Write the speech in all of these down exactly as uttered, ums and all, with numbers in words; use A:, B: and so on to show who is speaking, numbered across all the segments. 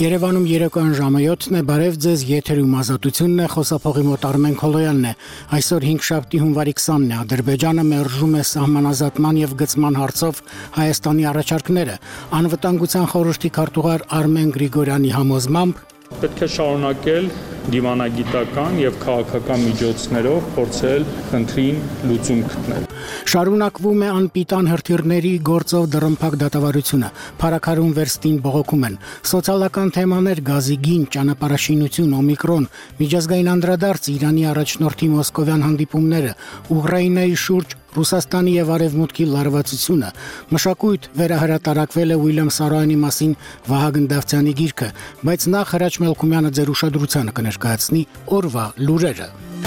A: Երևանում երեկոյան ժամը յոթն է, բարև ձեզ, եթերում ազատությունն է, խոսափողի մոտ Արմեն Քոլոյանն է։ Այսօր հինգշաբթի հունվարի քսանն է, Ադրբեջանը մերժում է սահմանազատման եւ գծման հարցով Հայաստանի առաջարկները։ Անվտանգության խորհրդի քարտուղար Արմեն Գրիգորյանի համոզմամբ
B: պետք է շարունակել դիվանագիտական եւ քաղաքական միջոցներով փորձել խնդրին լուծում գտնել։
A: Շարունակվում է անպիտան հրթիռների գործով դռնփակ դատավարությունը, փարաքարում վերստին բողոքում են, սոցիալական թեմաներ, գազի գին, ճանապարհաշինություն, օմիկրոն, միջազգային անդրադարձ, Իրանի առաջնորդի մոսկովյան հանդիպումները, Ուկրաինայի շուրջ Ռուսաստանի եւ Արևմուտքի լարվածությունը, մշակույթ վերահրատարակվել է Ուիլյամ Սարոյանի մասին Վահագն Դավթյանի գիրքը, բայց նախ Հրաչ Մելքումյանը ձեր ուշադրությանը կներկայացնի օրվա լուրերը։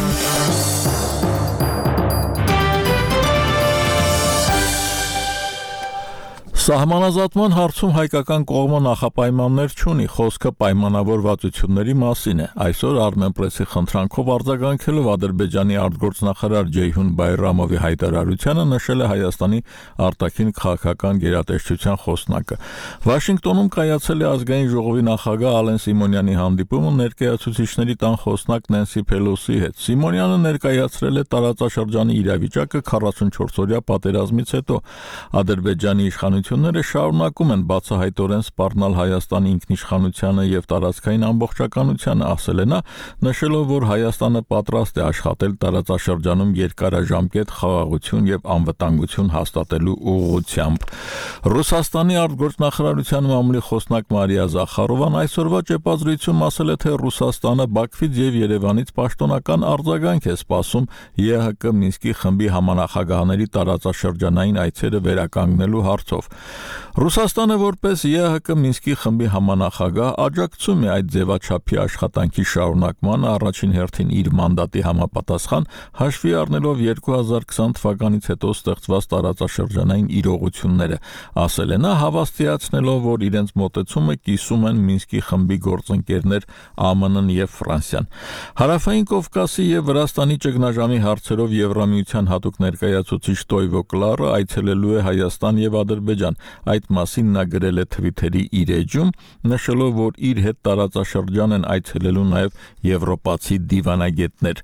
C: Սահմանազատման հարցում հայկական կողմը նախապայմաններ չունի, խոսքը պայմանավորվածությունների մասին է։ Այսօր Armenpress-ի խնդրանքով արձագանքելով Ադրբեջանի արտգործնախարար Ջեյհուն Բայրամովի հայտարարությանը նշել է Հայաստանի արտաքին քաղաքական գերատեսչության խոսնակը։ Վաշինգտոնում կայացել է ազգային ժողովի նախագահ Ալեն Սիմոնյանի հանդիպումը ներկայացուցիչների տան խոսնակ Նենսի Փելոսի հետ։ Սիմոնյանը ներկայացրել է տարածաշրջանի իրավիճակը քառասունչորս-օրյա պատերազմից հետո։ Ադրբեջանի իշխանությունը Ները շարունակում են բացահայտորեն սպառնալ Հայաստանի ինքնիշխանությանը եւ տարածքային ամբողջականությանը, ասել է նա, նշելով, որ Հայաստանը պատրաստ է աշխատել տարածաշրջանում երկարաժամկետ խաղաղություն եւ անվտանգություն հաստատելու ուղղությամբ։ Ռուսաստանի արտգործնախարարության մամուլի խոսնակ Մարիա Զախարովան այսօրվա ճեպազրույցում ասել է, թե Ռուսաստանը Բաքվից եւ Երևանից պաշտոնական արձագանք է սպասում ԵՀԿ Մինսկի խմբի համանախագահաների տարածաշրջանային այցերը վերականգնելու հարցով։ Ռուսաստանը որպես ԵՀԿ Մինսկի խմբի համանախագահ աջակցում է այդ ձևաչափի աշխատանքի շարունակմանը առաջին հերթին իր մանդատի համապատասխան հաշվի առնելով երկու հազար քսան թվականից հետո ստեղծված տարածաշրջանային իրողությունները, ասել է նա, հավաստիացնելով, որ իրենց մոտեցումը կիսում են Մինսկի խմբի գործընկերներ ԱՄՆ-ն եւ Ֆրանսիան։ Հարավային Կովկասի եւ Վրաստանի ճգնաժամի հարցերով Եվրամիության հատուկ ներկայացուցիչ Տոյվո Կլարը այցելելու է Հայաստան եւ Ադրբեջան։ Այդ մասին նա գրել է Թվիթերի իր էջում, նշելով, որ իր հետ տարածաշրջան են այցելելու նաև եվրոպացի դիվանագետներ։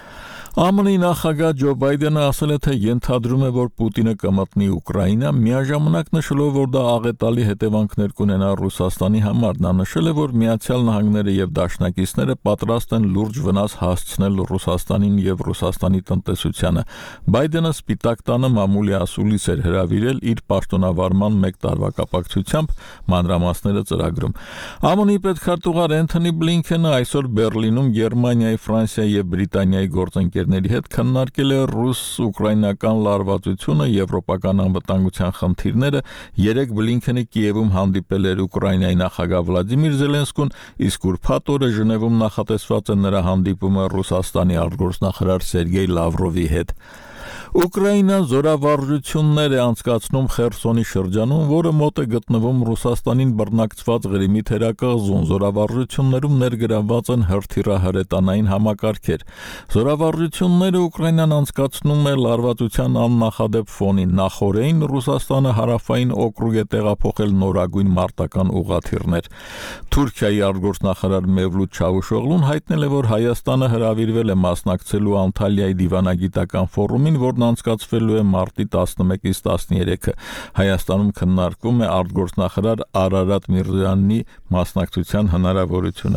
C: ԱՄՆ-ի նախագահ Ջո Բայդենը ասել է, թե ենթադրում է, որ Պուտինը կմտնի Ուկրաինա, միաժամանակ նշելով, որ դա աղետալի հետևանքներ կունենա Ռուսաստանի համար։ Նա նշել է, որ Միացյալ Նահանգները եւ դաշնակիցները պատրաստ են լուրջ վնաս հասցնել Ռուսաստանին եւ Ռուսաստանի տնտեսությանը։ Բայդենը Սպիտակ տանը մամուլի ասուլիս էր հրավիրել իր պաշտոնավարման մեկ տարվա կապակցությամբ, մանրամասները ծրագրում։ ԱՄՆ-ի պետքարտուղար Էնթոնի Բլինքենը այսօր Բերլինում Գերմանիայի, Ֆրանսիայի եւ Բրիտանիայի գործընկեր ների հետ քննարկել է ռուս-ուկրաինական լարվածությունը, եվրոպական անվտանգության խնդիրները, երեք Բլինքենը Կիևում հանդիպել էր Ուկրաինայի նախագահ Վլադիմիր Զելենսկուն, իսկ ուրբաթ օրը Ժնևում նախատեսված է նրա հանդիպումը Ռուսաստանի արտգործնախարար Սերգեյ Լավրովի հետ։ Ուկրաինան զորավարժություններ է անցկացնում Խերսոնի շրջանում, որը մոտ է գտնվում Ռուսաստանին բռնակցված Ղրիմի թերակղզուն։ Զորավարժություններում ներգրավված են հրթիռահրետանային համակարգեր։ Զորավարժությունները Ուկրաինան անցկացնում է լարվածության աննախադեպ ֆոնին։ Նախորդին Ռուսաստանը հարավային օկրուգ է տեղափոխել նորագույն մարտական ուղղաթիռներ։ Թուրքիայի արտգործնախարար Մևլութ Չավուշօղլուն հայտնել է, որ Հայաստանը հրավիրվել է մասնակցելու Անտալիայի դիվանագիտական ֆորումին, որն անցկացվելու է մարտի տասնմեկից տասներեքը։ Հայաստանում քննարկվում է արտգործնախարար Արարատ Միրզոյանի մասնակցության հնարավորությունը։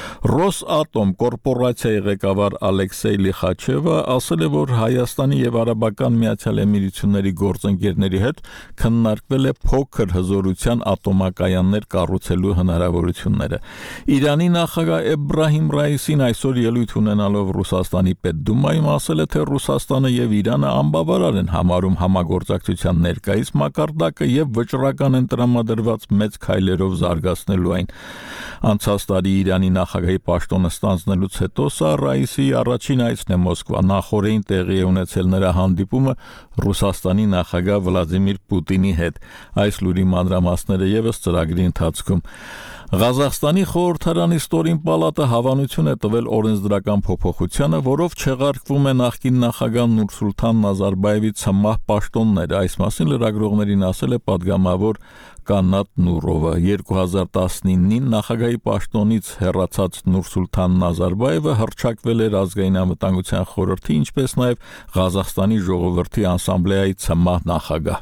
C: Ռոսատոմ կորպորացիայի ղեկավար Ալեքսեյ Լիխաչևը ասել է, որ Հայաստանի եւ Արաբական Միացյալ Էմիրությունների գործընկերների հետ քննարկվել է փոքր հզորության ատոմակայաններ կառուցելու հնարավորությունները։ Իրանի նախագահ Էբրահիմ Ռայիսին այսօր ելույթ ունենալով Ռուսաստանի Պետդումայում ասել է, թե Ռուսաստանը եւ Իրանը անբավարար են համարում համագործակցության ներկայիս մակարդակը եւ վճռական են տրամադրված մեծ քայլերով զարգացնելու այն։ Անցած տարի Իրանի նախագահի պաշտոնը ստանձնելուց հետո սա Ռայիսի առաջին այցն է Մոսկվա։ Նախորդին տեղի է ունեցել նրա հանդիպումը Ռուսաստանի նախագահ Վլադիմիր Պուտինի հետ։ Այս լուրի մանրամասները եւս ծրագրի ընթացքում։ Ղազախստանի խորհրդարանի ստորին պալատը հավանություն է տվել օրենսդրական փոփոխությանը, որով չեղարկվում է նախկին նախագահ Նուրսուլթան Նազարբայևի ցմահ պաշտոնները, այս մասին լրագրողներին ասել է պատգամավոր Կանատ Նուրովը։ երկու հազար տասնինին նախագահի պաշտոնից հեռացած Նուրսուլթան Նազարբայևը հռչակվել էր ազգային անվտանգության խորհրդի, ինչպես նաև Ղազախստանի ժողովրդի ասամբլեայի ցմահ նախագահ։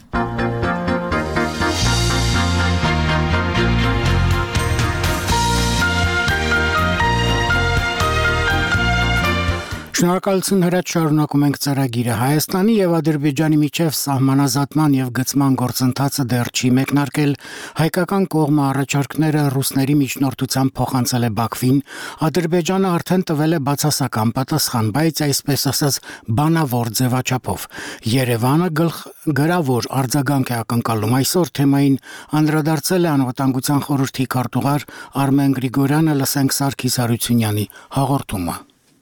A: Շնորհակալություն Հրաչ, շարունակում ենք ծրագիրը։ Հայաստանի եւ Ադրբեջանի միջև սահմանազատման եւ գծման գործընթացը դեռ չի մեկնարկել։ Հայկական կողմը առաջարկները ռուսների միջնորդությամբ փոխանցել է Բաքվին։ Ադրբեջանը արդեն տվել է բացասական պատասխան, բայց այսպես ասած բանավոր ձևաչափով։ Երևանը գրավոր արձագանք է ակնկալում։ Այսօր թեմային անդրադարձել է Անվտանգության խորհրդի քարտուղար Արմեն Գրիգորյանը, լսենք Սարգիս Հարությունյանի հաղորդումը։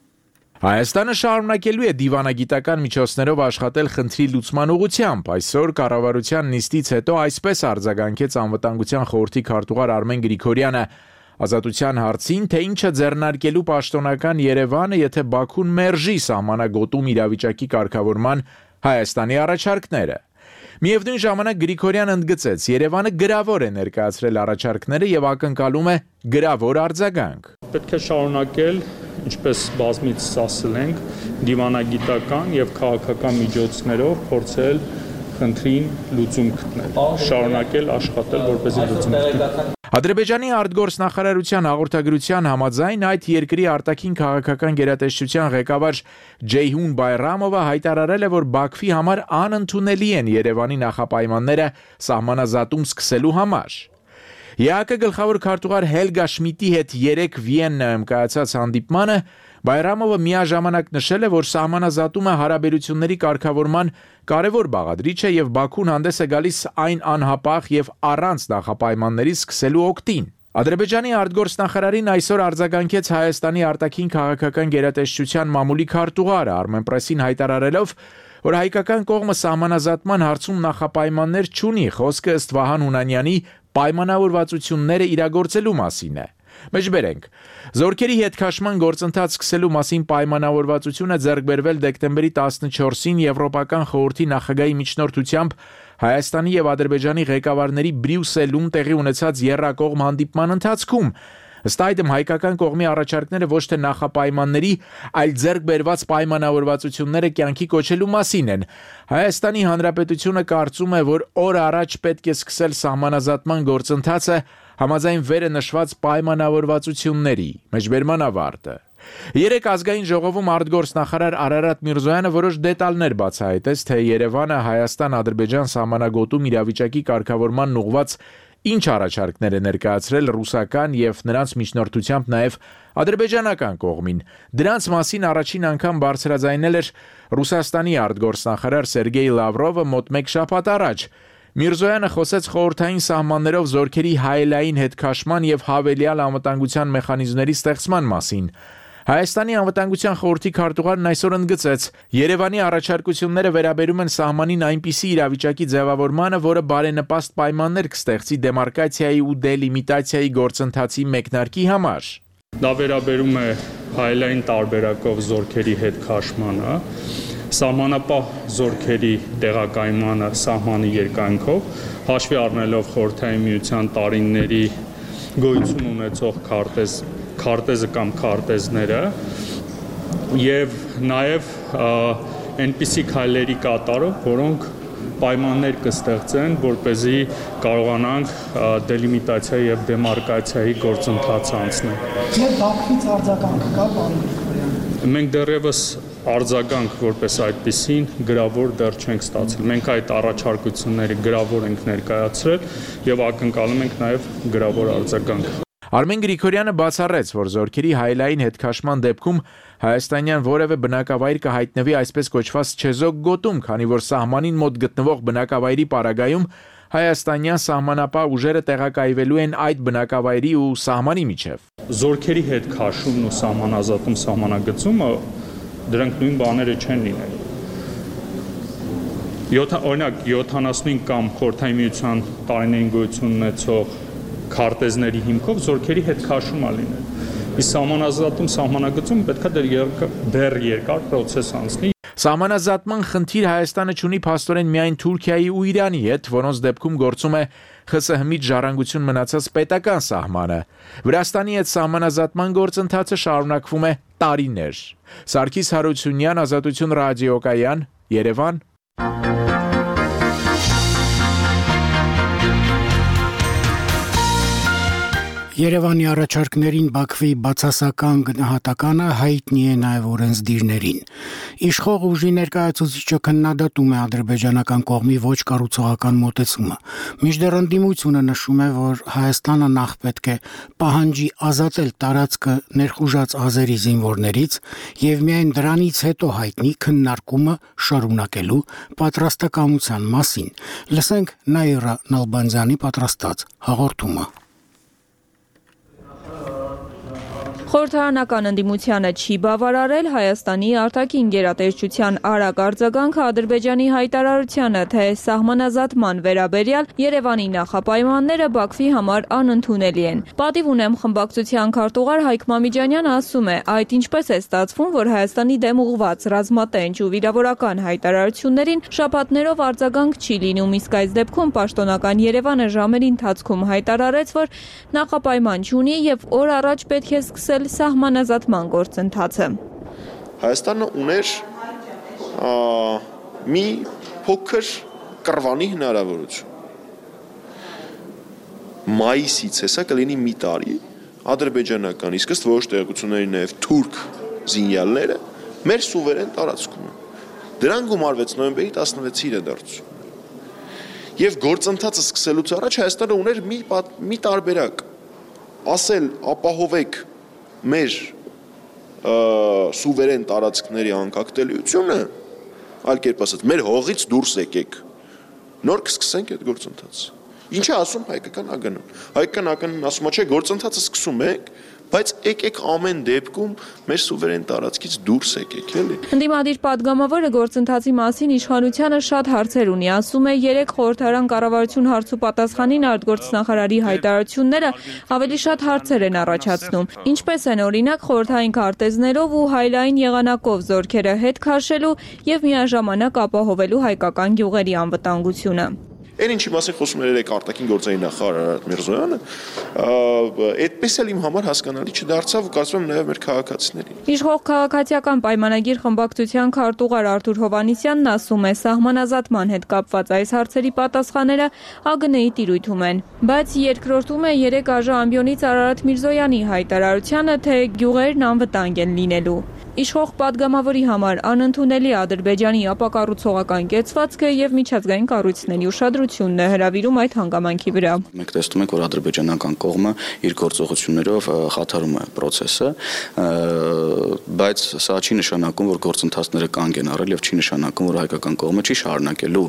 D: Հայաստանը շարունակելու է դիվանագիտական միջոցներով աշխատել խնդրի լուծման ուղղությամբ։ Այսօր կառավարության նիստից հետո այսպես արձագանքեց Անվտանգության խորհրդի քարտուղար Արմեն Գրիգորյանը ազատության հարցին, թե ինչը ձեռնարկելու պաշտոնական Երևանը, եթե Բաքուն մերժի սահմանագոտում իրավիճակի կարգավորման Հայաստանի առաջարկները։ Միևնույն ժամանակ Գրիգորյանը ընդգծեց, Երևանը գրավոր է ներկայացրել առաջարկները եւ ակնկալում է գրավոր արձագանք։
B: Պետք է շարունակել, ինչպես բազմից ասել ենք, դիվանագիտական եւ քաղաքական միջոցներով փորձել խնդրին լուծում գտնել, շարունակել աշխատել որպեսզի լուծում գտնի։
D: Ադրբեջանի արտգործնախարարության հաղորդագրության համաձայն այդ երկրի արտաքին քաղաքական գերատեսչության ղեկավար Ջեյհուն Բայրամովը հայտարարել է, որ Բաքվի համար անընդունելի են Երևանի նախապայմանները սահմանազատում սկսելու համար։ ԵԱԿ գլխավոր քարտուղար Հելգա Շմիդտի հետ երեկ Վիեննայում կայացած հանդիպմանը Բայրամովը միաժամանակ նշել է, որ սահմանազատումը հարաբերությունների կարգավորման կարևոր բաղադրիչ է եւ Բաքուն հանդես է գալիս այն անհապաղ եւ առանց նախապայմանների սկսելու օգտին։ Ադրբեջանի արտգործնախարարին այսօր արձագանքեց Հայաստանի արտաքին քաղաքական գերատեսչության մամուլի քարտուղարը Armenpress-ին հայտարարելով, որ հայկական կողմը սահմանազատման հարցում նախապայմաններ չունի, խոսքը ըստ Վահան Հունանյանի պայմանավորվածությունները իրագործելու մասին է։ Մեջբերենք, զորքերի հետ քաշման գործընթաց սկսելու մասին պայմանավորվածությունը ձեռք բերվել դեկտեմբերի տասնչորսին Եվրոպական խորհրդի նախագահի միջնորդությամբ Հայաստանի եւ Ադրբեջանի ղեկավարների Բրյուսելում տեղի ունեցած եռակողմ հանդիպման ընթացքում։ Ըստ այդմ հայկական կողմի առաջարկները ոչ թե նախապայմանների, այլ ձեռք բերված պայմանավորվածությունները կյանքի կոչելու մասին են։ Հայաստանի Հանրապետությունը կարծում է, որ օր առաջ պետք է սկսել սահմանազատման գործընթացը համաձայն վերը նշված պայմանավորվածությունների։ Մեջբերման ավարտը։ Երեք ազգային ժողովում արտգործնախարար Արարատ Միրզոյանը որոշ դետալներ բացահայտեց, թե Երևանը Հայաստան-Ադրբեջան սահմանագոտում իրավիճակի կարգավորման ուղղված ինչ առաջարկներ է ներկայացրել ռուսական եւ նրանց միջնորդությամբ նաեւ ադրբեջանական կողմին։ Դրանց մասին առաջին անգամ բարձրաձայնել էր Ռուսաստանի արտգործնախարար Սերգեյ Լավրովը մոտ մեկ շաբաթ առաջ։ Միրզոյանը խոսեց խորհրդային սահմաններով զորքերի հայելային հետքաշման եւ հավելյալ անվտանգության մեխանիզմների ստեղծման մասին։ Հայաստանի անվտանգության խորհրդի քարտուղարն այսօր ընդգծեց, Երևանի առաջարկությունները վերաբերում են սահմանին այնպիսի իրավիճակի ձևավորմանը, որը բարենպաստ պայմաններ կստեղծի դեմարկացիայի ու դելիմիտացիայի գործընթացի մեկնարկի համար։
B: Դա վերաբերում է հայելային տարբերակով զորքերի հետ քաշմանը, սահմանապահ զորքերի տեղակայմանը սահմանի երկայնքով, հաշվի առնելով խորհրդային միության տարիների գոյություն ունեցող քարտեզ քարտեզը կամ քարտեզները եւ նաեւ այնպիսի քայլերի կատարով, որոնք պայմաններ կստեղծեն, որպեսզի կարողանանք դելիմիտացիայի եւ դեմարկացիայի գործընթաց անցնել։
A: Ձեր Բաքվից արձագանք կա, պարոն Գրիգորյան։
B: Մենք դեռևս արձագանք որպես այդպիսին գրավոր դեռ չենք ստացել։ Մենք այդ առաջարկությունները գրավոր ենք ներկայացրել եւ ակնկալում ենք նաեւ գրավոր արձագանք։
D: Արմեն Գրիգորյանը բացառեց, որ զորքերի հայելային հետքաշման դեպքում հայաստանյան որևէ բնակավայր կհայտնվի այսպես կոչված չեզոք գոտում, քանի որ սահմանին մոտ գտնվող բնակավայրի պարագայում հայաստանյան սահմանապահ ուժերը տեղակայվելու են այդ բնակավայրի ու սահմանի միջև։
B: Զորքերի հետ քաշումն ու սահմանազատում սահմանագծումը դրանք նույն բաները չեն լինել։ Օրինակ յոթանասունհինգ կամ խորհրդային միության տարիներին գոյություն ունեցող քարտեզների հիմքով զորքերի հետ քաշում ա լինել։ Իսկ սահմանազատում սահմանագծում պետք է դեռ երկար process անցնի։
D: Սահմանազատման խնդիր Հայաստանը ունի փաստորեն միայն Թուրքիայի ու Իրանի հետ, որոնց դեպքում գործում է ԽՍՀՄ-ից ժառանգություն մնացած պետական սահմանը։ Վրաստանի հետ սահմանազատման գործընթացը շարունակվում է տարիներ։ Սարգիս Հարությունյան, Ազատություն ռադիոկայան, Երևան։
A: Երևանի առաջարկներին Բաքվի բացասական գնահատականը հայտնի է նաև օրենսդիրներին։ Իշխող ուժի ներկայացուցիչը քննադատում է ադրբեջանական կողմի ոչ կառուցողական մոտեցումը։ Մինչդեռ ընդդիմությունը նշում է, որ Հայաստանը նախ պետք է պահանջի ազատել տարածքը ներխուժած ազերի զինվորներից եւ միայն դրանից հետո հայտնի քննարկումը շարունակելու պատրաստակամության մասին։ Լսենք Նաիրա Նալբանդյանի պատրաստած հաղորդումը։
E: Խորհրդարանական ընդդիմությանը չի բավարարել Հայաստանի արտաքին գերատեսչության արագ արձագանքը Ադրբեջանի հայտարարությանը, թե սահմանազատման վերաբերյալ Երևանի նախապայմանները Բաքվի համար անընդունելի են։ Պատիվ ունեմ խմբակցության քարտուղար Հայկ Մամիջանյանը ասում է, այդ ինչպես է ստացվում, որ Հայաստանի դեմ ուղղված ռազմատենչ ու վիրավորական հայտարարություններին շաբաթներով արձագանք չի լինում, իսկ այս դեպքում պաշտոնական Երևանը ժամերի ընթացքում հայտարարեց, որ նախապայման չունի եւ օր առաջ պետք է սկսել սահմանազատման գործընթացը։
F: Հայաստանը ուներ մի փոքր կռվանի հնարավորություն։ Մայիսից հեսա կլինի մի տարի ադրբեջանական, իսկ ըստ որոշ տեղեկությունների նաև թուրք զինյալները մեր սուվերեն տարածքում են։ Դրան գումարվեց նոյեմբերի տասնվեցի իրադարձություն։ Եվ գործընթացը սկսելուց առաջ Հայաստանը ուներ մի, մի տարբերակ, ասել ապահովեք մեր սուվերեն տարածքների անկախտելիությունը, այլ կերպ ասած, մեր հողից դուրս եկեք, նոր կսկսենք այդ գործընթացը։ Ինչ է ասում հայկական ԱԳՆ-ն։ Հայկական ԱԳՆ-ն ասում է, չէ, գործընթացը սկսում ենք, բայց եկեք ամեն դեպքում մեր սուվերեն տարածքից դուրս եկեք, էլի։
E: Ընդդիմադիր падգամավորը գործընթացի մասին իշխանությանը շատ հարցեր ունի, ասում է, երեք խորհրդարան կառավարություն հարց ու պատասխանին արտգործնախարարի հայտարարությունները ավելի շատ հարցեր են առաջացնում։ Ինչպես են օրինակ խորհրդային քարտեզներով ու հայլային եղանակով զորքերը հետ քաշելու եւ միաժամանակ ապահովելու հայկական գյուղերի անվտանգությունը։
F: Այն ինչի մասին խոսում էր երեք արտաքին գործերի նախարար Արարատ Միրզոյանը, այդպես էլ իմ համար հասկանալի չդարձավ ու կարծում եմ նաև մեր քաղաքացիներին։
E: Իշխող քաղաքացիական պայմանագիր խմբակցության քարտուղար Արթուր Հովհաննիսյանն ասում է, սահմանազատման հետ կապված այս հարցերի պատասխանները ԱԳՆ-ի տիրույթում են։ Բայց երկրորդում է երեք ԱԺ ամբիոնից Արարատ Միրզոյանի հայտարարությանը, թե գյուղերն անվտանգ են լինելու։ Իշխող падգամավորի համար անընդունելի Ադրբեջանի ապակառուցողական կեցվածքը եւ միջազգային կառույցների ուշադրությունն է հրավիրում այդ հանգամանքի վրա։
G: Մենք տեսնում ենք, որ ադրբեջանական կողմը իր գործողություններով խաթարում է process-ը, բայց սա չի նշանակում, որ գործընթացները կանգ են առել եւ չի նշանակում, որ հայկական կողմը չի շարունակելու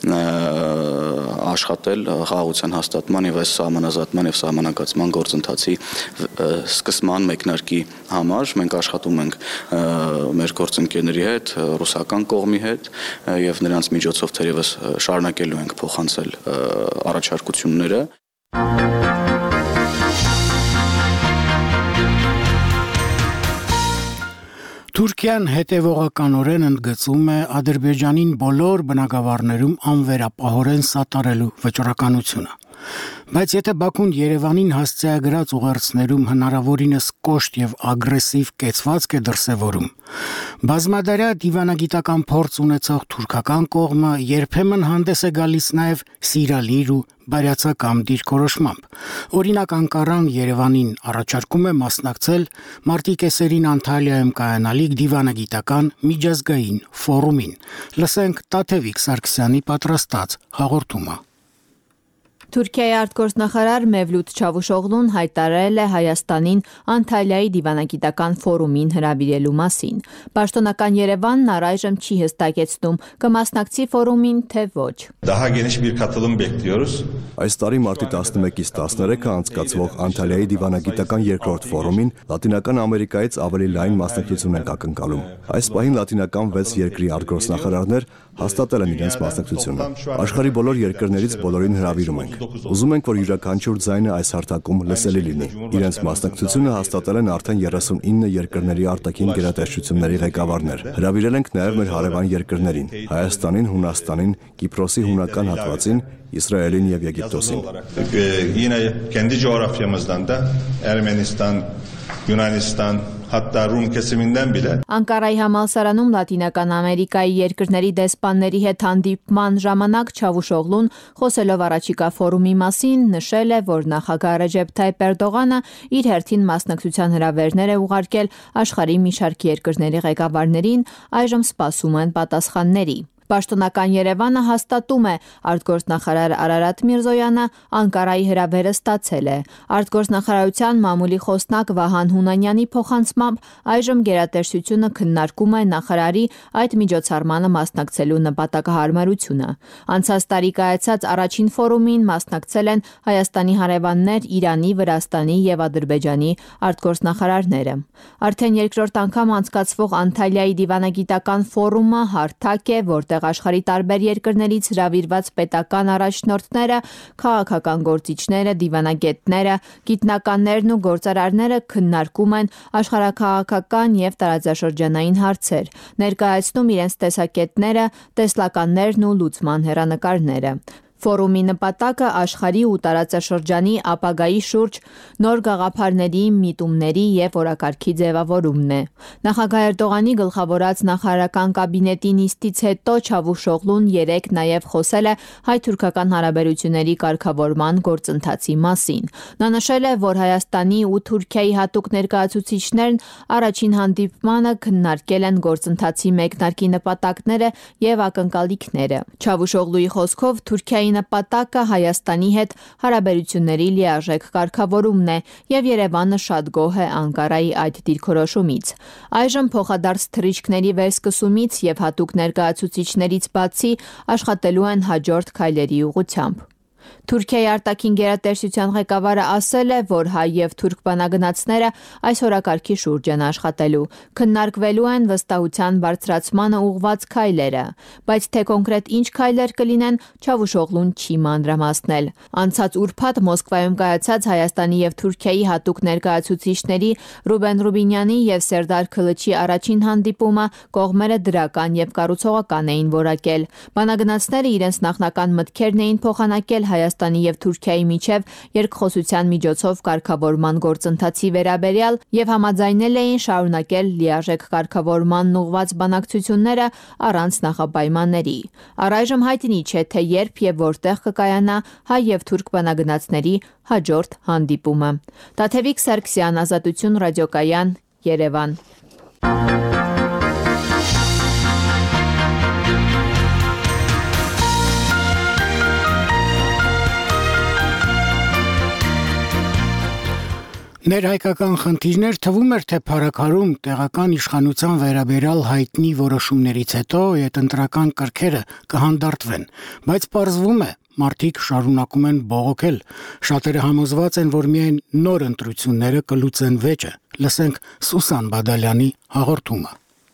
G: աշխատել խաղաղության հաստատման եւ այս սահմանազատման եւ սահմանակացման գործընթացի սկսման մեկնարկի համար։ Մենք աշխատում ենք մեր գործընկերների հետ, ռուսական կողմի հետ եւ նրանց միջոցով թերևս շարունակելու ենք փոխանցել առաջարկությունները։
A: Թուրքիան հետևողականորեն ընդգծում է Ադրբեջանին բոլոր բնակավարներում անվերապահորեն սատարելու վճռականությունը։ Բայց եթե Բաքուն Երևանին հասցեագրած ուղերձներում հնարավորինս կոշտ եւ ագրեսիվ կեցվածք է դրսևորում, բազմադարյա դիվանագիտական փորձ ունեցող թուրքական կողմը երբեմն հանդես է գալիս նաեւ սիրալիր ու բարյացակամ դիրքորոշմամբ։ Օրինակ Անկարան Երևանին առաջարկում է մասնակցել մարտի կեսերին Անտալիայում կայանալիք դիվանագիտական միջազգային ֆորումին։ Լսենք Տաթևիկ Սարգսյանի պատրաստած հաղորդումը։
H: Թուրքիայի արտգործնախարար Մևլութ Չավուշօղլուն հայտարարել է Հայաստանին Անտալիայի դիվանագիտական ֆորումին հրավիրելու մասին։ Պաշտոնական Երևանն առայժմ չի հստակեցնում կմասնակցի ֆորումին, թե ոչ։
I: Daha geniş bir katılım bekliyoruz.
J: Այս տարի մարտի տասնմեկից տասներեքը անցկացվող Անտալիայի դիվանագիտական երկրորդ ֆորումին Լատինական Ամերիկայից ավելի լայն մասնակցություն ենք ակնկալում։ Այս պահին լատինական վեց երկրի արտգործնախարարներ հաստատել են իրենց մասնակցությունը։ Աշխարհի բոլոր երկրներից բոլորին հրավիրում ենք։ Ուզում ենք, որ յուրաքանչյուր ձայնը այս հարթակում լսելի լինի։ Իրենց մասնակցությունը հաստատել են արդեն երեսունինը երկրների արտաքին գերատեսչությունների ղեկավարներ։ Հրավիրել ենք նաև մեր հարևան երկրներին՝ Հայաստանին, Հունաստանին, Կիպրոսի հունական հատվածին, İsrail'in եւ Եգիպտոսին։
I: Yine kendi coğrafyamızdan da Ermenistan, Yunanistan, hatta Rum kesiminden bile
H: Անկարայի համալսարանում Լատինական Ամերիկայի երկրների դեսպանների հետ հանդիպման ժամանակ Չավուշօղլուն խոսելով առաջիկա ֆորումի մասին նշել է, որ նախագահ Ռեջեփ Թայիփ Էրդողանը իր հերթին մասնակցության հրավերներ է ուղարկել աշխարհի մի շարք երկրների ղեկավարներին, այժմ սպասում են պատասխանների։ Պաշտոնական Երևանը հաստատում է, արտգործնախարար Արարատ Միրզոյանը Անկարայի հրավերը ստացել է։ Արտգործնախարարության մամուլի խոսնակ Վահան Հունանյանի փոխանցմամբ այժմ գերատեսչությունը քննարկում է նախարարի այդ միջոցառմանը մասնակցելու նպատակահարմարությունը։ Անցած տարի կայացած առաջին ֆորումին մասնակցել են Հայաստանի հարևաններ Իրանի, Վրաստանի եւ Ադրբեջանի արտգործնախարարները։ Արդեն երկրորդ անգամ անցկացվող Անտալիայի դիվանագիտական ֆորումը հարթակ է, որտեղ աշխարհի տարբեր երկրներից հրավիրված պետական առաջնորդները, քաղաքական գործիչները, դիվանագետները, գիտնականներն ու գործարարները քննարկում են աշխարհաքաղաքական եւ տարածաշրջանային հարցեր, ներկայացնում իրենց տեսակետները, տեսլականներն ու լուծման հեռանկարները։ Ֆորումի նպատակը աշխարհի ու տարածաշրջանի ապագայի շուրջ նոր գաղափարների, միտումների եւ օրակարգի ձևավորումն է։ Նախագահ Էրդողանի գլխավորած նախարարական կաբինետի նիստից հետո Չավուշօղլուն երեկ նաեւ խոսել է հայ-թուրքական հարաբերությունների կարգավորման գործընթացի մասին։ Նա նշել է, որ Հայաստանի ու Թուրքիայի հատուկ ներկայացուցիչներն առաջին հանդիպմանը քննարկել են գործընթացի մեկնարկի նպատակները եւ ակնկալիքները։ Չավուշօղլուի խոսքով Թուրքիայի նպատակը Հայաստանի հետ հարաբերությունների լիարժեք կարգավորումն է եւ Երևանը շատ գոհ է Անկարայի այդ դիրքորոշումից։ Այժմ փոխադարձ թռիչքների վերսկսումից եւ հատուկ ներկայացուցիչներից բացի աշխատելու են հաջորդ քայլերի ուղղությամբ։ Թուրքիայի արտաքին գերատեսչության ղեկավարը ասել է, որ հայ եւ թուրք բանագնացները այս օրակարգի շուրջ են աշխատելու, քննարկվելու են վստահության բարձրացմանը ուղղված քայլերը, բայց թե կոնկրետ ինչ քայլեր կլինեն, Չավուշօղլուն չի մանրամասնել։ Անցած ուրբաթ Մոսկվայում կայացած Հայաստանի եւ Թուրքիայի հատուկ ներկայացուցիչների Ռուբեն Ռուբինյանի եւ Սերդար Քլիչի առաջին հանդիպումը կողմերը դրական եւ կառուցողական էին որակել։ Բանագնացները իրենց նախնական մտքերն էին փոխանակել Հայաստանի եւ Թուրքիայի միջև երկխոսության միջոցով կարգավորման գործընթացի վերաբերյալ եւ համաձայնել էին շարունակել լիարժեք կարգավորման ուղղված բանակցությունները առանց նախապայմանների։ Առայժմ հայտնի չէ, թե երբ եւ որտեղ կկայանա հայ եւ թուրք բանագնացների հաջորդ հանդիպումը։ Տաթևիկ Սարգսյան, Ազատություն ռադիոկայան, Երևան։
A: Ներհայկական խնդիրներ թվում էր, թե փառաքարում տեղական իշխանության վերաբերյալ հայտնի որոշումներից հետո հետընտրական կրքերը կհանդարտվեն, բայց պարզվում է, մարդիկ շարունակում են բողոքել։ Շատերը համոզված են, որ միայն նոր ընտրությունները կլուծեն վեճը։ Լսենք Սուսան Բադալյանի հաղորդումը։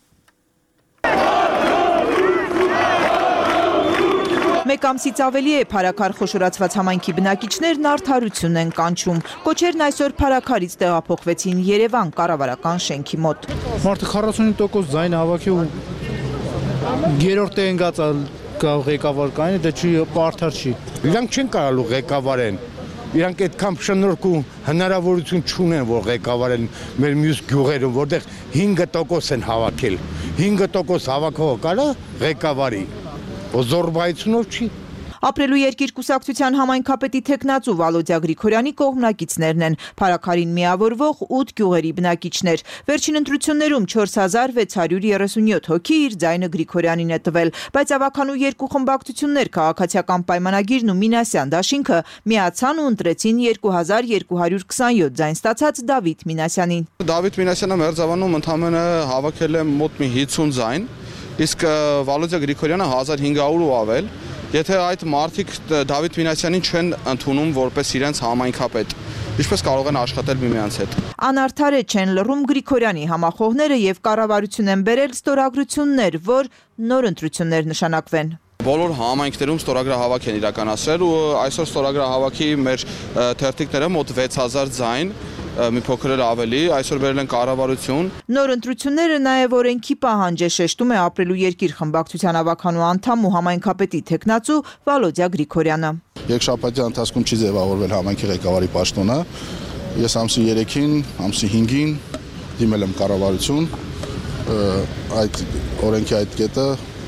K: Մեկ ամսից ավելի է փառաքար խոշորացված համայնքի բնակիչներն արդարություն են կանչում։ Կոչերն այսօր փառաքարից տեղափոխվեցին Երևան կառավարական շենքի մոտ։
L: Մարդը քառասունհինգ տոկոս ձայն հավաքի ու երրորդ են գացալ ղեկավար կային, դա չի արդար չի։
M: Իրանք չեն կարալու ղեկավարեն։ Իրանք այդքան շնորհք ու հնարավորություն չունեն, որ ղեկավարեն մեր մյուս գյուղերում, որտեղ հինգ տոկոս են հավաքել։ հինգ տոկոս հավաքողը կարա ղեկավարի։ Զորբայությունով չի։
K: Ապրելու երկիր կուսակցության համայնքապետի թեկնածու Վալոդյա Գրիգորյանի կողմնակիցներն են, փառաքարին միավորվող ութ գյուղերի բնակիչներ։ Վերջին ընտրություններում չորս հազար վեց հարյուր երեսունյոթ հոգի իր ձայնը Գրիգորյանին է տվել, բայց ավականու երկու խմբակցություններ քաղաքացիական պայմանագիրն ու Մինասյան դաշինքը միացան ու ընտրեցին երկու հազար երկու հարյուր քսանյոթ ձայն ստացած Դավիթ Մինասյանին։
N: Դավիթ Մինասյանը Մերձավանում ընդամենը հավաքել է մոտ մի հիսուն ձայն, իսկ Վալոդյա Գրիգորյանը հազար հինգ հարյուր ու ավել։ Եթե այդ մարդիկ Դավիթ Մինասյանին չեն ընդունում որպես իրենց համայնքապետ, ինչպես կարող են աշխատել միմյանց հետ։
K: Անարդար է չեն լռում Գրիգորյանի համախոհները եւ կառավարություն են բերել ստորագրություններ, որ նոր ընտրություններ նշանակվեն։
N: Բոլոր համայնքներում ստորագրահավաք են իրականացրել ու այսօր ստորագրահավաքի մեր թերթիկները մոտ վեց հազար ձայն մի փոքր էլ ավելի, այսօր բերել են կառավարություն։
K: Նոր ընտրությունները նաև օրենքի պահանջ է, շեշտում է Ապրելու երկիր խմբակցության ավականու անդամ ու համայնքապետի թեկնածու Վալոդյա Գրիգորյանը։
O: Երկշաբաթյա ընթացքում չի ձևավորվել համայնքի ղեկավարի պաշտոնը։ Ես ամսի երեքին, ամսի հինգին դիմել եմ կառավարություն, այդ օրենքի այդ կետը